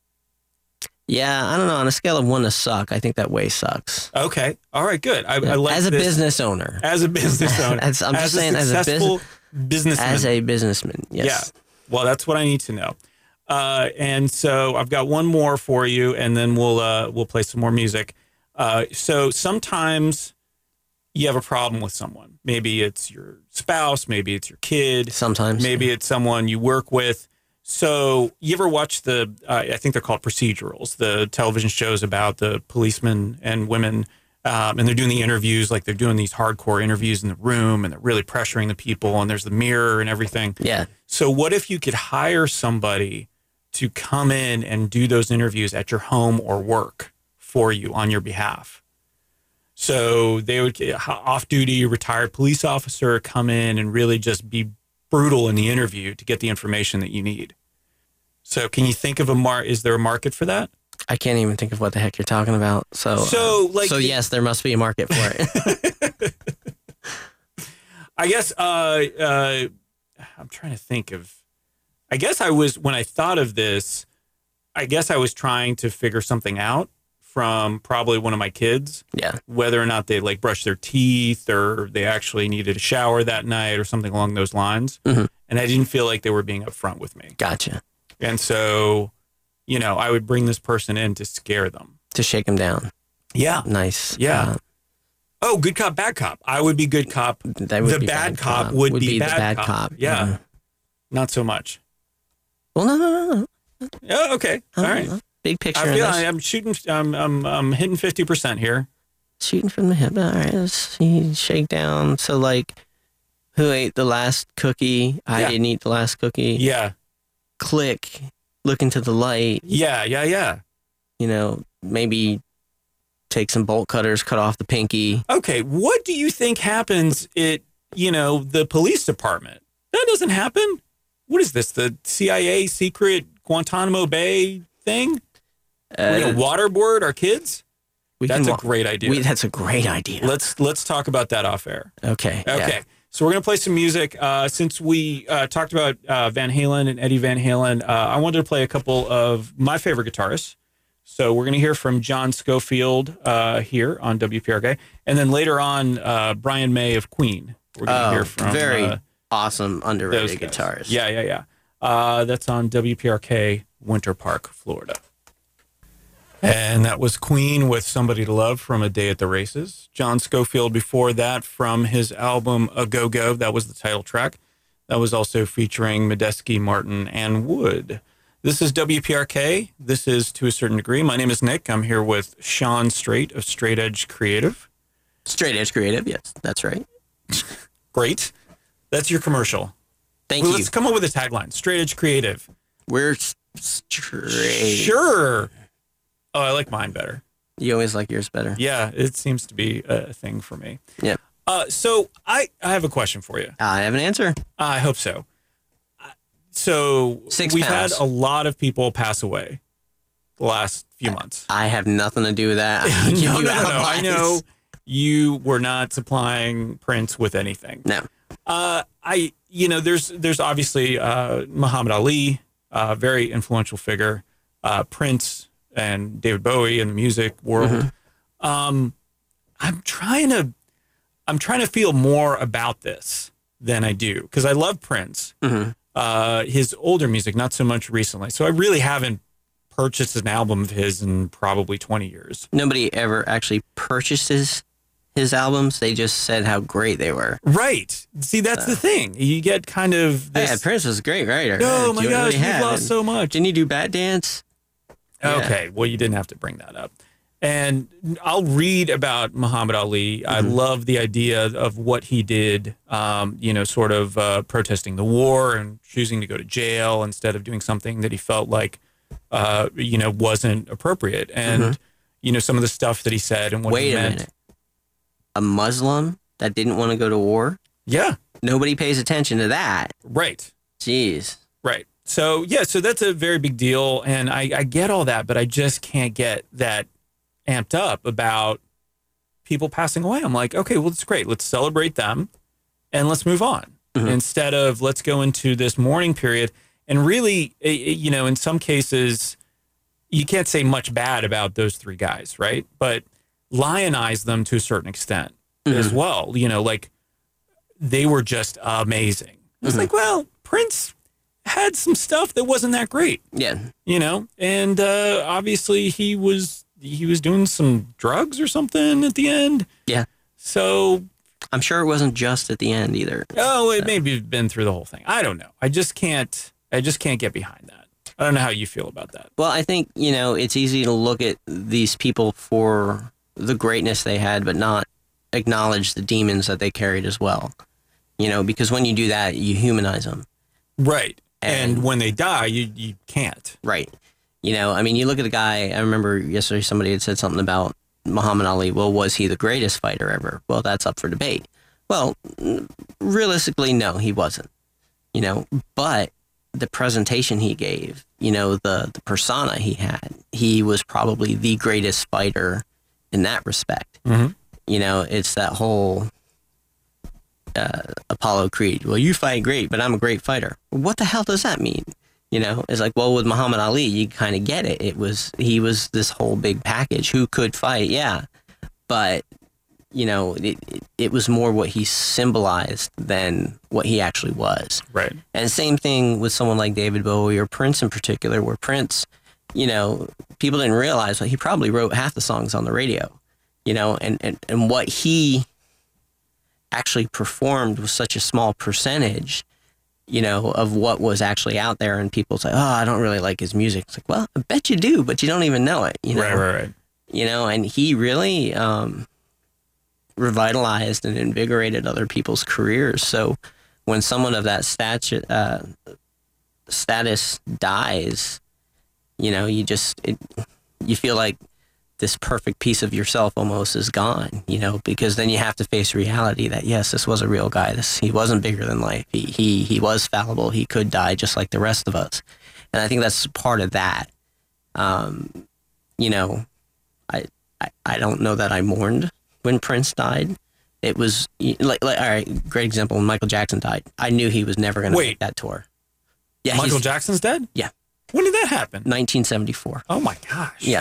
yeah, I don't know. On a scale of one to suck, I think that way sucks. Okay. All right. Good. I, I like as a this. business owner. As a business owner. As- I'm just a saying, as a successful businessman. As a businessman, yes. Yeah. Well, that's what I need to know. Uh, and so I've got one more for you, and then we'll uh, we'll play some more music. Uh, so sometimes you have a problem with someone. Maybe it's your spouse, maybe it's your kid, Sometimes. maybe it's someone you work with. So you ever watch the, uh, I think they're called procedurals, the television shows about the policemen and women, um, and they're doing the interviews, like they're doing these hardcore interviews in the room, and they're really pressuring the people, and there's the mirror and everything. Yeah. So what if you could hire somebody to come in and do those interviews at your home or work for you on your behalf? So they would get off-duty retired police officer come in and really just be brutal in the interview to get the information that you need. So can you think of a mar? Is there a market for that? I can't even think of what the heck you're talking about. So, So, uh, like so the- yes, there must be a market for it. I guess uh, uh, I'm trying to think of. I guess I was when I thought of this. I guess I was trying to figure something out from probably one of my kids, Yeah. whether or not they like brush their teeth or they actually needed a shower that night or something along those lines. Mhm. And I didn't feel like they were being upfront with me. Gotcha. And so, you know, I would bring this person in to scare them. To shake them down. Yeah. Nice. Yeah. Uh, Oh, good cop, bad cop. I would be good cop. that would The be bad cop would be the bad bad cop. cop. Yeah. Mhm. Not so much. Well, no, no, no, no. Yeah, okay. All right. Know. Big picture. I feel I'm shooting, I'm, I'm, I'm hitting fifty percent here. Shooting from the hip. All right, let's see. Shake down. So, like, who ate the last cookie? I Yeah. didn't eat the last cookie. Yeah. Click. Look into the light. Yeah, yeah, yeah. You know, maybe take some bolt cutters, cut off the pinky. Okay, what do you think happens at, you know, the police department? That doesn't happen. What is this, the C I A secret Guantanamo Bay thing? We're Uh, going to waterboard our kids? we That's can a wa- great idea. We, that's a great idea. Let's let's talk about that off air. Okay. Okay. Yeah. So we're going to play some music. Uh, since we uh, talked about uh, Van Halen and Eddie Van Halen, uh, I wanted to play a couple of my favorite guitarists. So we're going to hear from John Scofield uh, here on W P R K. And then later on, uh, Brian May of Queen. We're going to Oh, hear from very uh, awesome, those underrated guys. guitars. Yeah, yeah, yeah. Uh, that's on W P R K, Winter Park, Florida. And that was Queen with Somebody to Love from A Day at the Races. John Scofield before that from his album A Go Go. That was the title track. That was also featuring Medeski, Martin, and Wood. This is W P R K. This is To a Certain Degree. My name is Nick. I'm here with Sean Straight of Straight Edge Creative. Straight Edge Creative, yes, that's right. Great. That's your commercial. Thank Well, you. let's come up with a tagline. Straight Edge Creative. We're s- straight. Sure. Oh, I like mine better. You always like yours better. Yeah, it seems to be a thing for me. Yep. Uh, so I, I have a question for you. I have an answer. I hope so. Uh, So Six we've pounds. had a lot of people pass away the last few months. I have nothing to do with that. I can give no, you no, no, no. I alibis. know you were not supplying Prince with anything. No. Uh, I, you know, there's there's obviously uh, Muhammad Ali, uh, very influential figure, uh, Prince and David Bowie in the music world. Mm-hmm. Um, I'm trying to, I'm trying to feel more about this than I do because I love Prince, Mm-hmm. uh, his older music, not so much recently. So I really haven't purchased an album of his in probably twenty years. Nobody ever actually purchases his albums. They just said how great they were. Right. See, that's the thing. You get kind of this. Yeah, Prince was a great writer. Oh Uh, my do you gosh, really we've have? lost so much. Didn't he do Bat Dance? Yeah. Okay, well, you didn't have to bring that up. And I'll read about Muhammad Ali. I Mm-hmm. love the idea of what he did, um, you know, sort of uh, protesting the war and choosing to go to jail instead of doing something that he felt like, uh, you know, wasn't appropriate. And, you know, some of the stuff that he said and what he Mm-hmm. Wait a meant. minute. A Muslim that didn't want to go to war? Yeah, Nobody pays attention to that. right. Jeez. Right. So, yeah, so that's a very big deal. And I, I get all that, but I just can't get that amped up about people passing away. I'm like, okay, well, it's great. Let's celebrate them and let's move on Mhm. instead of let's go into this mourning period. And really, i- i- you know, in some cases, you can't say much bad about those three guys, right? But lionize them to a certain extent as well. You know, like they were just amazing. It's Mhm. like, well, Prince had some stuff that wasn't that great, Yeah. you know, and uh, obviously he was he was doing some drugs or something at the end. Yeah. So, I'm sure it wasn't just at the end either. oh, it maybe have been through the whole thing. I don't know. I just can't. I just can't get behind that. I don't know how you feel about that. Well, I think, you know, it's easy to look at these people for the greatness they had, but not acknowledge the demons that they carried as well. You know, because when you do that, you humanize them. Right. And, And- when they die, you you can't. Right. You know, I mean, you look at a guy, I remember yesterday somebody had said something about Muhammad Ali. Well, was he the greatest fighter ever? Well, that's up for debate. Well, mm, realistically, no, he wasn't. You know, but the presentation he gave, you know, the, the persona he had, he was probably the greatest fighter in that respect. Mhm. You know, it's that whole uh, Apollo Creed. Well, you fight great, but I'm a great fighter. What the hell does that mean? You know, it's like, well, with Muhammad Ali, you kind of get it. It was, he was this whole big package who could fight, yeah. But, you know, it, it, it was more what he symbolized than what he actually was. Right. And same thing with someone like David Bowie or Prince in particular, where Prince, you know, people didn't realize that he probably wrote half the songs on the radio, you know, and, and, and what he actually performed was such a small percentage you know, of what was actually out there. And people say, oh, I don't really like his music. It's like, well, I bet you do, but you don't even know it, you know? Right, right, right. You know, and he really um, revitalized and invigorated other people's careers. So when someone of that stature, uh, status dies, you know, you just, it, you feel like this perfect piece of yourself almost is gone, you know, because then you have to face reality that, yes, this was a real guy. This, he wasn't bigger than life. He, he, he was fallible. He could die just like the rest of us. And I think that's part of that. Um, you know, I, I, I don't know that I mourned when Prince died. It was like, like, all right, great example. When Michael Jackson died, I knew he was never going to make that tour. Yeah, Michael Jackson's dead? Yeah. When did that happen? nineteen seventy-four. Oh my gosh. Yeah.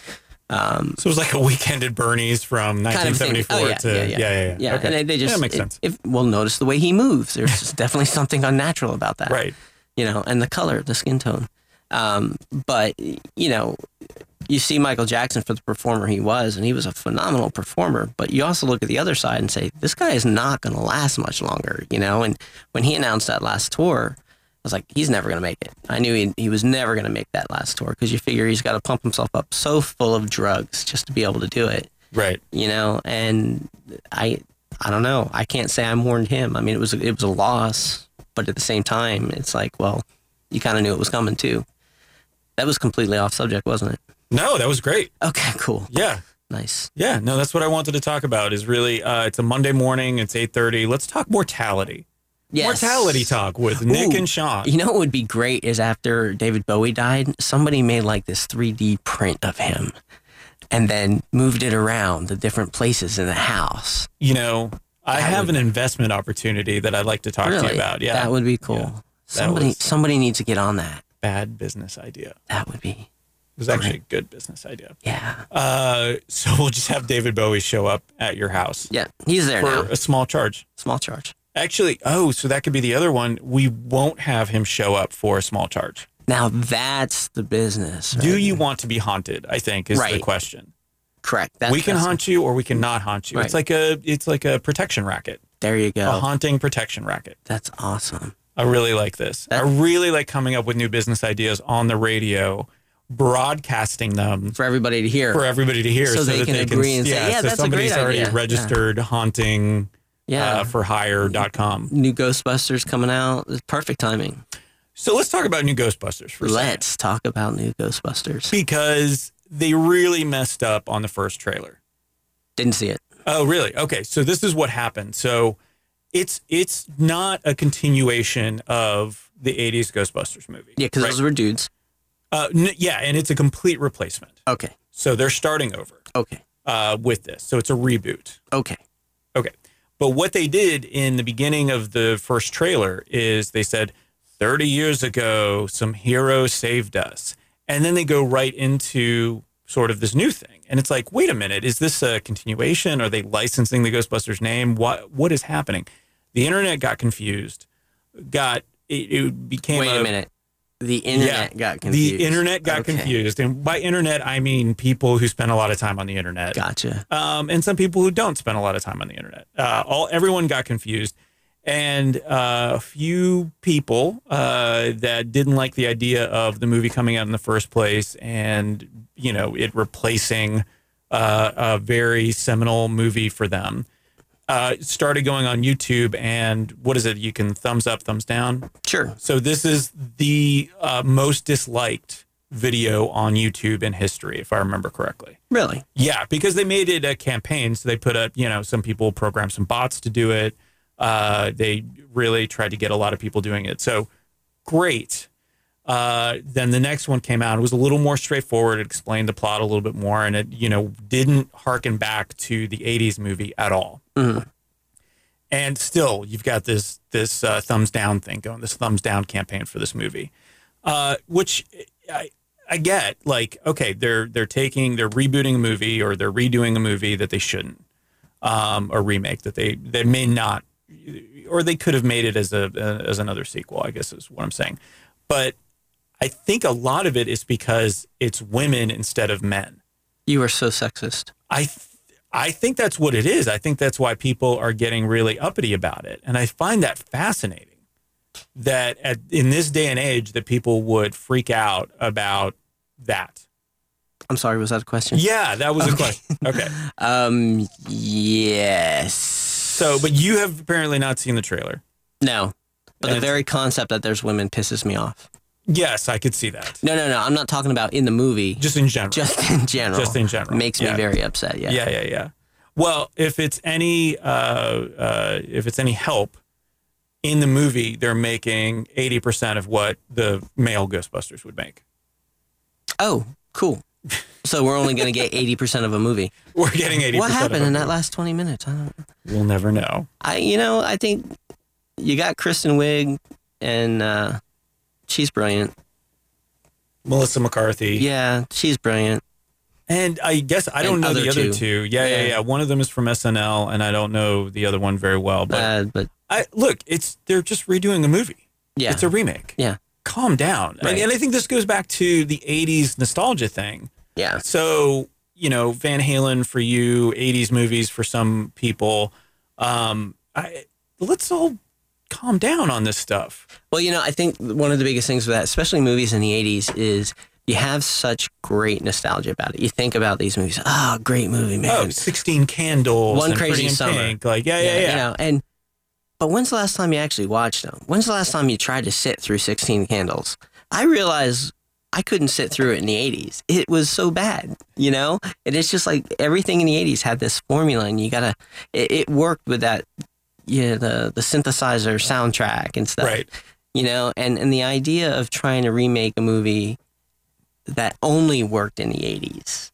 Um, so it was like a Weekend at Bernie's from nineteen seventy-four kind of to, oh, yeah, yeah, yeah, yeah. Yeah, okay. and they, they just, yeah, that makes it, sense. If, well, notice the way he moves. There's definitely something unnatural about that. Right. You know, and the color, the skin tone. Um, but, you know, you see Michael Jackson for the performer he was, and he was a phenomenal performer. But you also look at the other side and say, this guy is not going to last much longer, you know? And when he announced that last tour, I was like, he's never going to make it. I knew he, he was never going to make that last tour because you figure he's got to pump himself up so full of drugs just to be able to do it. Right. You know, and I I don't know. I can't say I mourned him. I mean, it was, it was a loss, but at the same time, it's like, well, you kind of knew it was coming too. That was completely off subject, wasn't it? No, that was great. Okay, cool. Yeah. Nice. Yeah, no, that's what I wanted to talk about is really, uh, it's a Monday morning, it's eight thirty. Let's talk mortality. Yes. Mortality talk with Nick Ooh, and Sean. You know what would be great is after David Bowie died, somebody made like this three D print of him and then moved it around the different places in the house. You know, I That have would- an investment opportunity that I'd like to talk really? to you about. Yeah. That would be cool. Yeah. Somebody was- somebody needs to get on that. Bad business idea. That would be, It was actually a good business idea. yeah. Uh, so we'll just have David Bowie show up at your house Yeah, he's there for now. a small charge. Small charge. Actually, oh, so that could be the other one. We won't have him show up for a small charge. Now that's the business. Do right? you want to be haunted? I think is the Right. question. Correct. That's, we can that's- haunt you or we can not haunt you. Right. It's like a it's like a protection racket, There you a go. haunting protection racket. That's awesome. I really like this. That- I really like coming up with new business ideas on the radio, broadcasting them For everybody to hear. for everybody to hear, So they that can they agree and say, yeah, so that's a somebody's great already idea. registered haunting yeah. uh, for hire dot com. New Ghostbusters coming out. It's perfect timing. So let's talk about new Ghostbusters for a second. Let's talk about new Ghostbusters. Because they really messed up on the first trailer. Didn't see it. Oh, really? Okay, so this is what happened. So it's it's not a continuation of the eighties Ghostbusters movie. Yeah, because right? those were dudes. Uh, n- yeah, and it's a complete replacement. Okay. So they're starting over Okay. uh, with this. So it's a reboot. Okay. Okay. But what they did in the beginning of the first trailer is they said, thirty years ago, some hero saved us. And then they go right into sort of this new thing. And it's like, wait a minute, is this a continuation? Are they licensing the Ghostbusters name? What What is happening? The internet got confused, got, it, it became Wait a, a minute. The internet Yeah, got confused. The internet got Okay. confused. And by internet, I mean people who spend a lot of time on the internet. Gotcha. Um, and some people who don't spend a lot of time on the internet. Uh, all Everyone got confused. And uh, a few people uh, that didn't like the idea of the movie coming out in the first place and, you know, it replacing uh, a very seminal movie for them uh, started going on YouTube and what is it? You can thumbs up, thumbs down. Sure. So this is the uh, most disliked video on YouTube in history, if I remember correctly. Really? Yeah, because they made it a campaign. So they put up, you know, some people programmed some bots to do it. Uh, they really tried to get a lot of people doing it. So great. Uh, then the next one came out. It was a little more straightforward. It explained the plot a little bit more, and it, you know, didn't harken back to the eighties movie at all. Mhm. And still, you've got this this uh, thumbs down thing going, this thumbs down campaign for this movie, uh, which I I get. Like, okay, they're they're taking they're rebooting a movie or they're redoing a movie that they shouldn't, um, a remake that they they may not, or they could have made it as a as another sequel, I guess is what I'm saying. But I think a lot of it is because it's women instead of men. You are so sexist. I th- I think that's what it is. I think that's why people are getting really uppity about it. And I find that fascinating that at, in this day and age that people would freak out about that? I'm sorry, was that a question? Yeah, that was Okay. a question. Okay. Um, yes. So, but you have apparently not seen the trailer. No. But And the it's- very concept that there's women pisses me off. Yes, I could see that. No, no, no. I'm not talking about in the movie. Just in general. Just in general. Just in general. Makes Yeah. me very upset. Yeah. Yeah, yeah, yeah. Well, if it's any uh, uh, if it's any help, in the movie they're making eighty percent of what the male Ghostbusters would make. Oh, cool. So we're only going to get eighty percent of a movie. We're getting eighty What percent. happened of in a that movie. last twenty minutes? I don't We'll never know. I, you know, I think you got Kristen Wiig and uh, she's brilliant. Melissa McCarthy. Yeah, she's brilliant. And I guess I don't And know other the other two. two. Yeah, yeah, Yeah. yeah. One of them is from S N L, and I don't know the other one very well. But Uh, but I look, it's they're just redoing a movie. yeah, It's a remake. yeah, Calm down. And, Right. and I think this goes back to the eighties nostalgia thing. yeah. So, you know, Van Halen for you, eighties movies for some people. Um, I, let's all calm down on this stuff. Well, you know, I think one of the biggest things with that, especially movies in the eighties, is you have such great nostalgia about it. You think about these movies, oh, great movie, man. Oh, sixteen Candles. One and Crazy Pretty in Summer. Pink. Like, yeah, yeah, yeah. You know, and but when's the last time you actually watched them? When's the last time you tried to sit through sixteen Candles? I realized I couldn't sit through it in the eighties. It was so bad, you know? And it's just like everything in the eighties had this formula, and you gotta, it, it worked with that, yeah, the, the synthesizer soundtrack and stuff. Right. You know, and, and the idea of trying to remake a movie that only worked in the eighties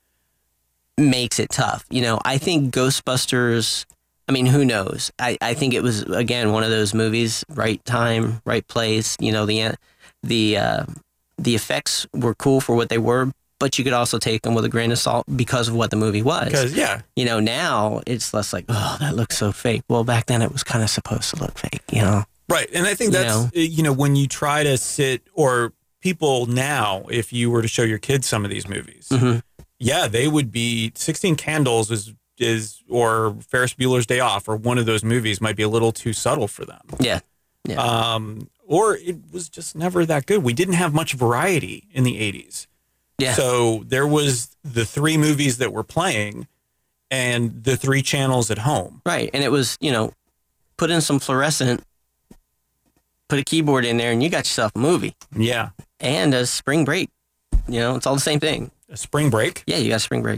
makes it tough. You know, I think Ghostbusters, I mean, who knows? I, I think it was, again, one of those movies, right time, right place. You know, the the uh, the effects were cool for what they were, but you could also take them with a grain of salt because of what the movie was. Because, yeah. You know, now it's less like, oh, that looks so fake. Well, back then it was kind of supposed to look fake, you know? Right. And I think You that's, know? uh, you know, when you try to sit, or people now, if you were to show your kids some of these movies, Mhm. yeah, they would be, sixteen Candles is, is, or Ferris Bueller's Day Off, or one of those movies might be a little too subtle for them. Yeah. Yeah. Um, or it was just never that good. We didn't have much variety in the eighties. Yeah. So there was the three movies that were playing and the three channels at home. Right. And it was, you know, put in some fluorescent, put a keyboard in there, and you got yourself a movie. Yeah. And a spring break. You know, it's all the same thing. A spring break. Yeah, you got spring break.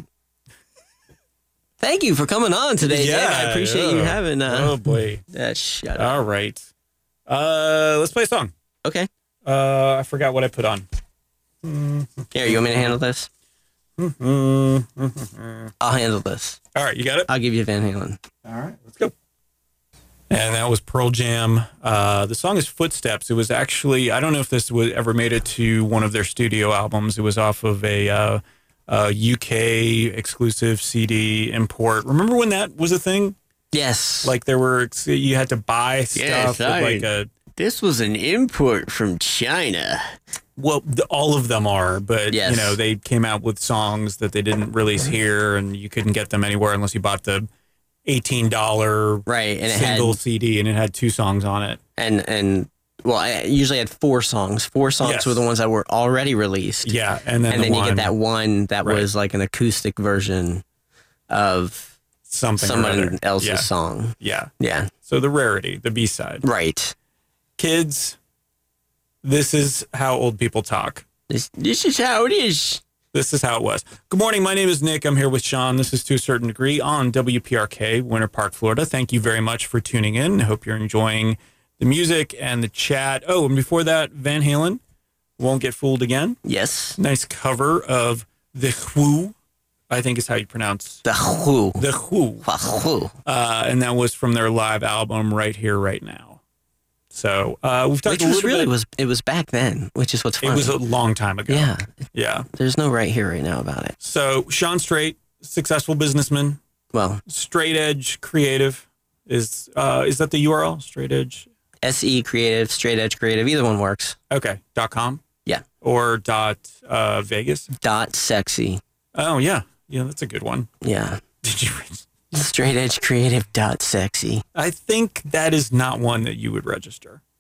Thank you for coming on today, Dave. I appreciate you oh. having uh Oh boy. uh, shut up. All right. Uh, let's play a song. Okay. Uh, I forgot what I put on. Here, you want me to handle this? Mm-hmm. I'll handle this. All right, you got it? I'll give you Van Halen. All right, let's go. And that was Pearl Jam. Uh, the song is Footsteps. It was actually, I don't know if this was ever made it to one of their studio albums. It was off of a, uh, a U K exclusive C D import. Remember when that was a thing? Yes. Like there were, you had to buy stuff Yes, with I- like a, this was an import from China. well, the, all of them are, but Yes. you know, they came out with songs that they didn't release here, and you couldn't get them anywhere unless you bought the eighteen dollar Right. And it single had C D, and it had two songs on it. and and well, I usually had four songs. Four songs Yes. were the ones that were already released. Yeah, and then and the then you one, get that one that Right. was like an acoustic version of something or someone other. else's Yeah. song. Yeah. Yeah. So the rarity, the B side. Right. Kids, this is how old people talk. This this is how it is. This is how it was. Good morning. My name is Nick. I'm here with Sean. This is To a Certain Degree on W P R K, Winter Park, Florida. Thank you very much for tuning in. I hope you're enjoying the music and the chat. Oh, and before that, Van Halen, Won't Get Fooled Again. Yes. Nice cover of The Who, I think is how you pronounce The Who. The Who. The Who. Uh, and that was from their live album Right Here, Right Now. So uh, we've talked Which a was little really bit. was it was back then, which is what's It funny. was a long time ago. yeah. Yeah. There's no right here, right now about it. So Sean Straight, successful businessman, Well, straight edge creative is uh, is that the U R L? Straight edge. S E Creative, Straight Edge Creative, either one works. Okay. Dot com. Yeah. Or dot uh, Vegas. Dot sexy. Oh yeah. Yeah, that's a good one. Yeah. Did you? Straight Edge Creative dot sexy. I think that is not one that you would register.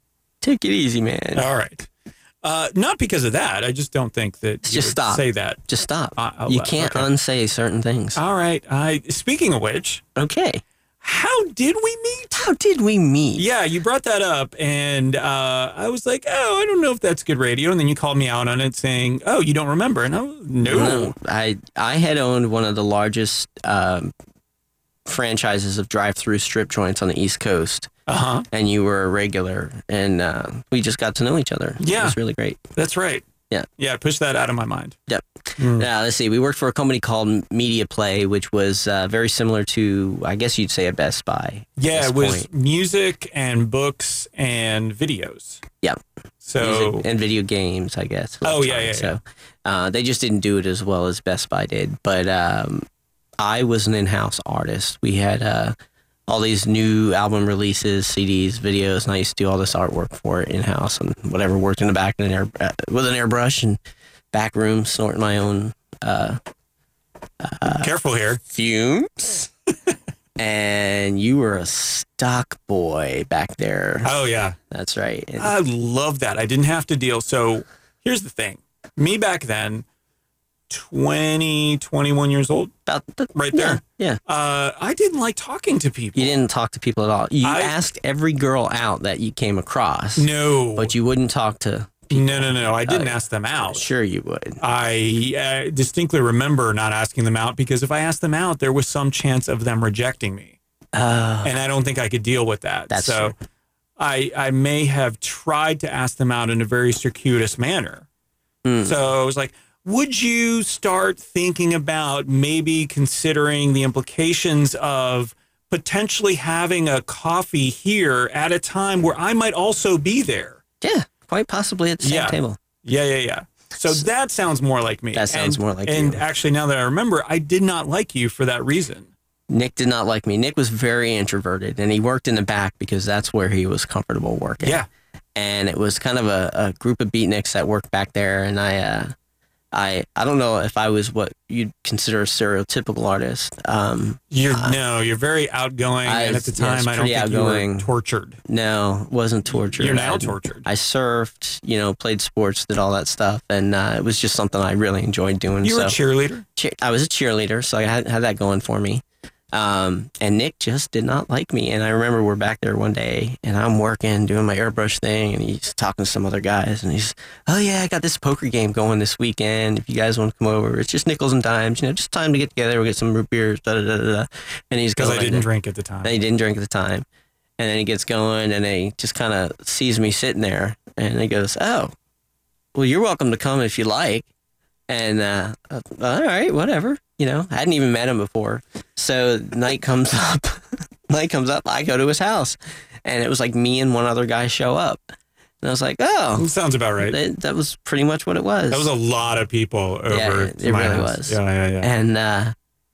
take it easy, man. All right. Uh, not because of that. I just don't think that you Just would stop. say that. Just stop. Uh, oh, you well, can't okay. unsay certain things. All right. I. Speaking of which, Okay. how did we meet? How did we meet? Yeah, you brought that up, and uh, I was like, oh, I don't know if that's good radio. And then you called me out on it, saying, oh, you don't remember? And I was, no. No, I I had owned one of the largest um, franchises of drive-through strip joints on the East Coast, Uh huh. and you were a regular, and uh, we just got to know each other. Yeah. It was really great. That's right. Yeah. Yeah, push that out of my mind. Yep. Mm. Now, let's see. We worked for a company called Media Play, which was uh, very similar to, I guess you'd say, a Best Buy. at Yeah, this it was point. music and books and videos. Yep. So, Music and video games, I guess. Oh, yeah, yeah, So uh, they just didn't do it as well as Best Buy did. But um, I was an in-house artist. We had uh, all these new album releases, C Ds, videos, and I used to do all this artwork for it in-house and whatever, worked in the back in an air, uh, with an airbrush and back room, snorting my own uh, careful here. fumes. And you were a stock boy back there. Oh, yeah. That's right. And I love that. I didn't have to deal. So here's the thing. Me back then, twenty, twenty-one years old, about the, right yeah, there. Yeah. Uh, I didn't like talking to people. You didn't talk to people at all. You I- asked every girl out that you came across, No. but you wouldn't talk to. no, no, no. I didn't Uh, ask them out. Sure, you would. I uh, distinctly remember not asking them out because if I asked them out, there was some chance of them rejecting me. Uh, And I don't think I could deal with that. That's so true. I, I may have tried to ask them out in a very circuitous manner. Mm. So I was like, would you start thinking about maybe considering the implications of potentially having a coffee here at a time where I might also be there? yeah, quite possibly at the same Yeah. table. Yeah, yeah, yeah. So that sounds more like me. That sounds And- more like And you. actually, now that I remember, I did not like you for that reason. Nick did not like me. Nick was very introverted, and he worked in the back because that's where he was comfortable working. Yeah. And it was kind of a, a group of beatniks that worked back there, and I, uh, I, I don't know if I was what you'd consider a stereotypical artist. Um, You're Uh, no, you're very outgoing, I and at was- the yeah, time, it's I don't pretty think you were outgoing. tortured. no, wasn't tortured. You're now I- tortured. I surfed, you know, played sports, did all that stuff, and uh, it was just something I really enjoyed doing. You were so a cheerleader. cheer- I was a cheerleader, so I had, had that going for me. Um, and Nick just did not like me. And I remember we're back there one day, and I'm working, doing my airbrush thing, and he's talking to some other guys, and he's, oh yeah, I got this poker game going this weekend. If you guys want to come over, it's just nickels and dimes, you know, just time to get together. We'll get some root beers, da da da da. da. And he's Because going. I didn't drink at the time. And he didn't drink at the time. And then he gets going, and then he just kind of sees me sitting there, and he goes, oh, well, you're welcome to come if you like. And uh, uh, all right, whatever. You know, I hadn't even met him before. So night comes up. night comes up. I go to his house, and it was like me and one other guy show up. And I was like, oh, Sounds about right. that, that was pretty much what it was. That was a lot of people over Yeah, to it- it my really house. was. Yeah, yeah, yeah. And uh,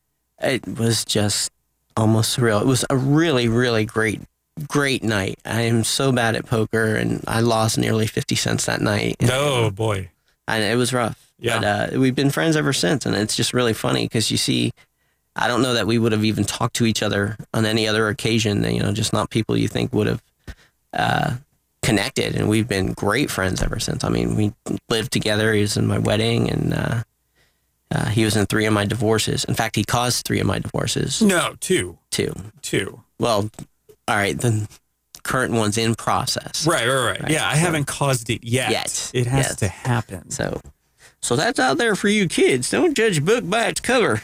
it was just almost surreal. It was a really, really great, great night. I am so bad at poker, and I lost nearly fifty cents that night. Oh boy. And it was rough. Yeah. But uh, we've been friends ever since, and it's just really funny because you see, I don't know that we would have even talked to each other on any other occasion. You know, just not people you think would have uh, connected, and we've been great friends ever since. I mean, we lived together. He was in my wedding, and uh, uh, he was in three of my divorces. In fact, he caused three of my divorces No, two, too. two. Well, all right, the current one's in process. Right, right, right. Right, Yeah, I so- haven't caused it yet. Yet, It has yes. to happen. So, so that's out there for you kids. Don't judge a book by its cover.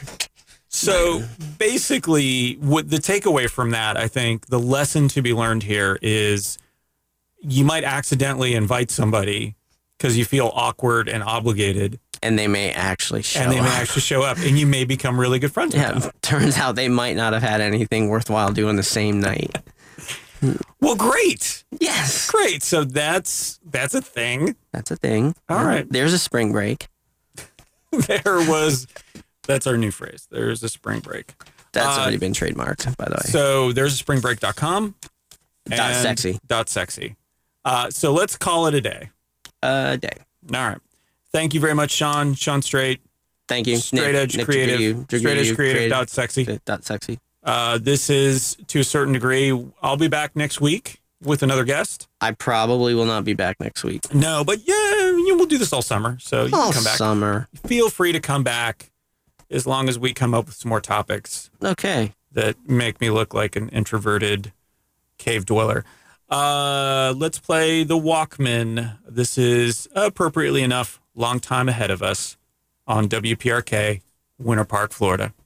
So basically, what the takeaway from that, I think, the lesson to be learned here is you might accidentally invite somebody because you feel awkward and obligated, And they may actually show and they may up. actually show up, and you may become really good friends with Yeah, them. turns out they might not have had anything worthwhile doing the same night. Well, great, Yes, great. So that's that's a thing. that's a thing. All right. There's a spring break. There was, that's our new phrase. There's a spring break. That's Uh, already been trademarked, by the way. So there's a spring break dot com. Dot sexy. Dot sexy. Uh, so let's call it a day. Uh, day. All right. Thank you very much, Sean. Sean Straight. Thank you. Straight Nick, edge Nick creative. Dragoo, Straight edge Dragoo, creative. Dot sexy. creative dot sexy. Uh, this is to a certain degree. I'll be back next week. with another guest. I probably will not be back next week. No, but yeah, you know, we'll do this all summer. So you all can come back. summer. Feel free to come back as long as we come up with some more topics. Okay. That make me look like an introverted cave dweller. Uh, let's play The Walkman. This is, appropriately enough, long time ahead of us on W P R K, Winter Park, Florida.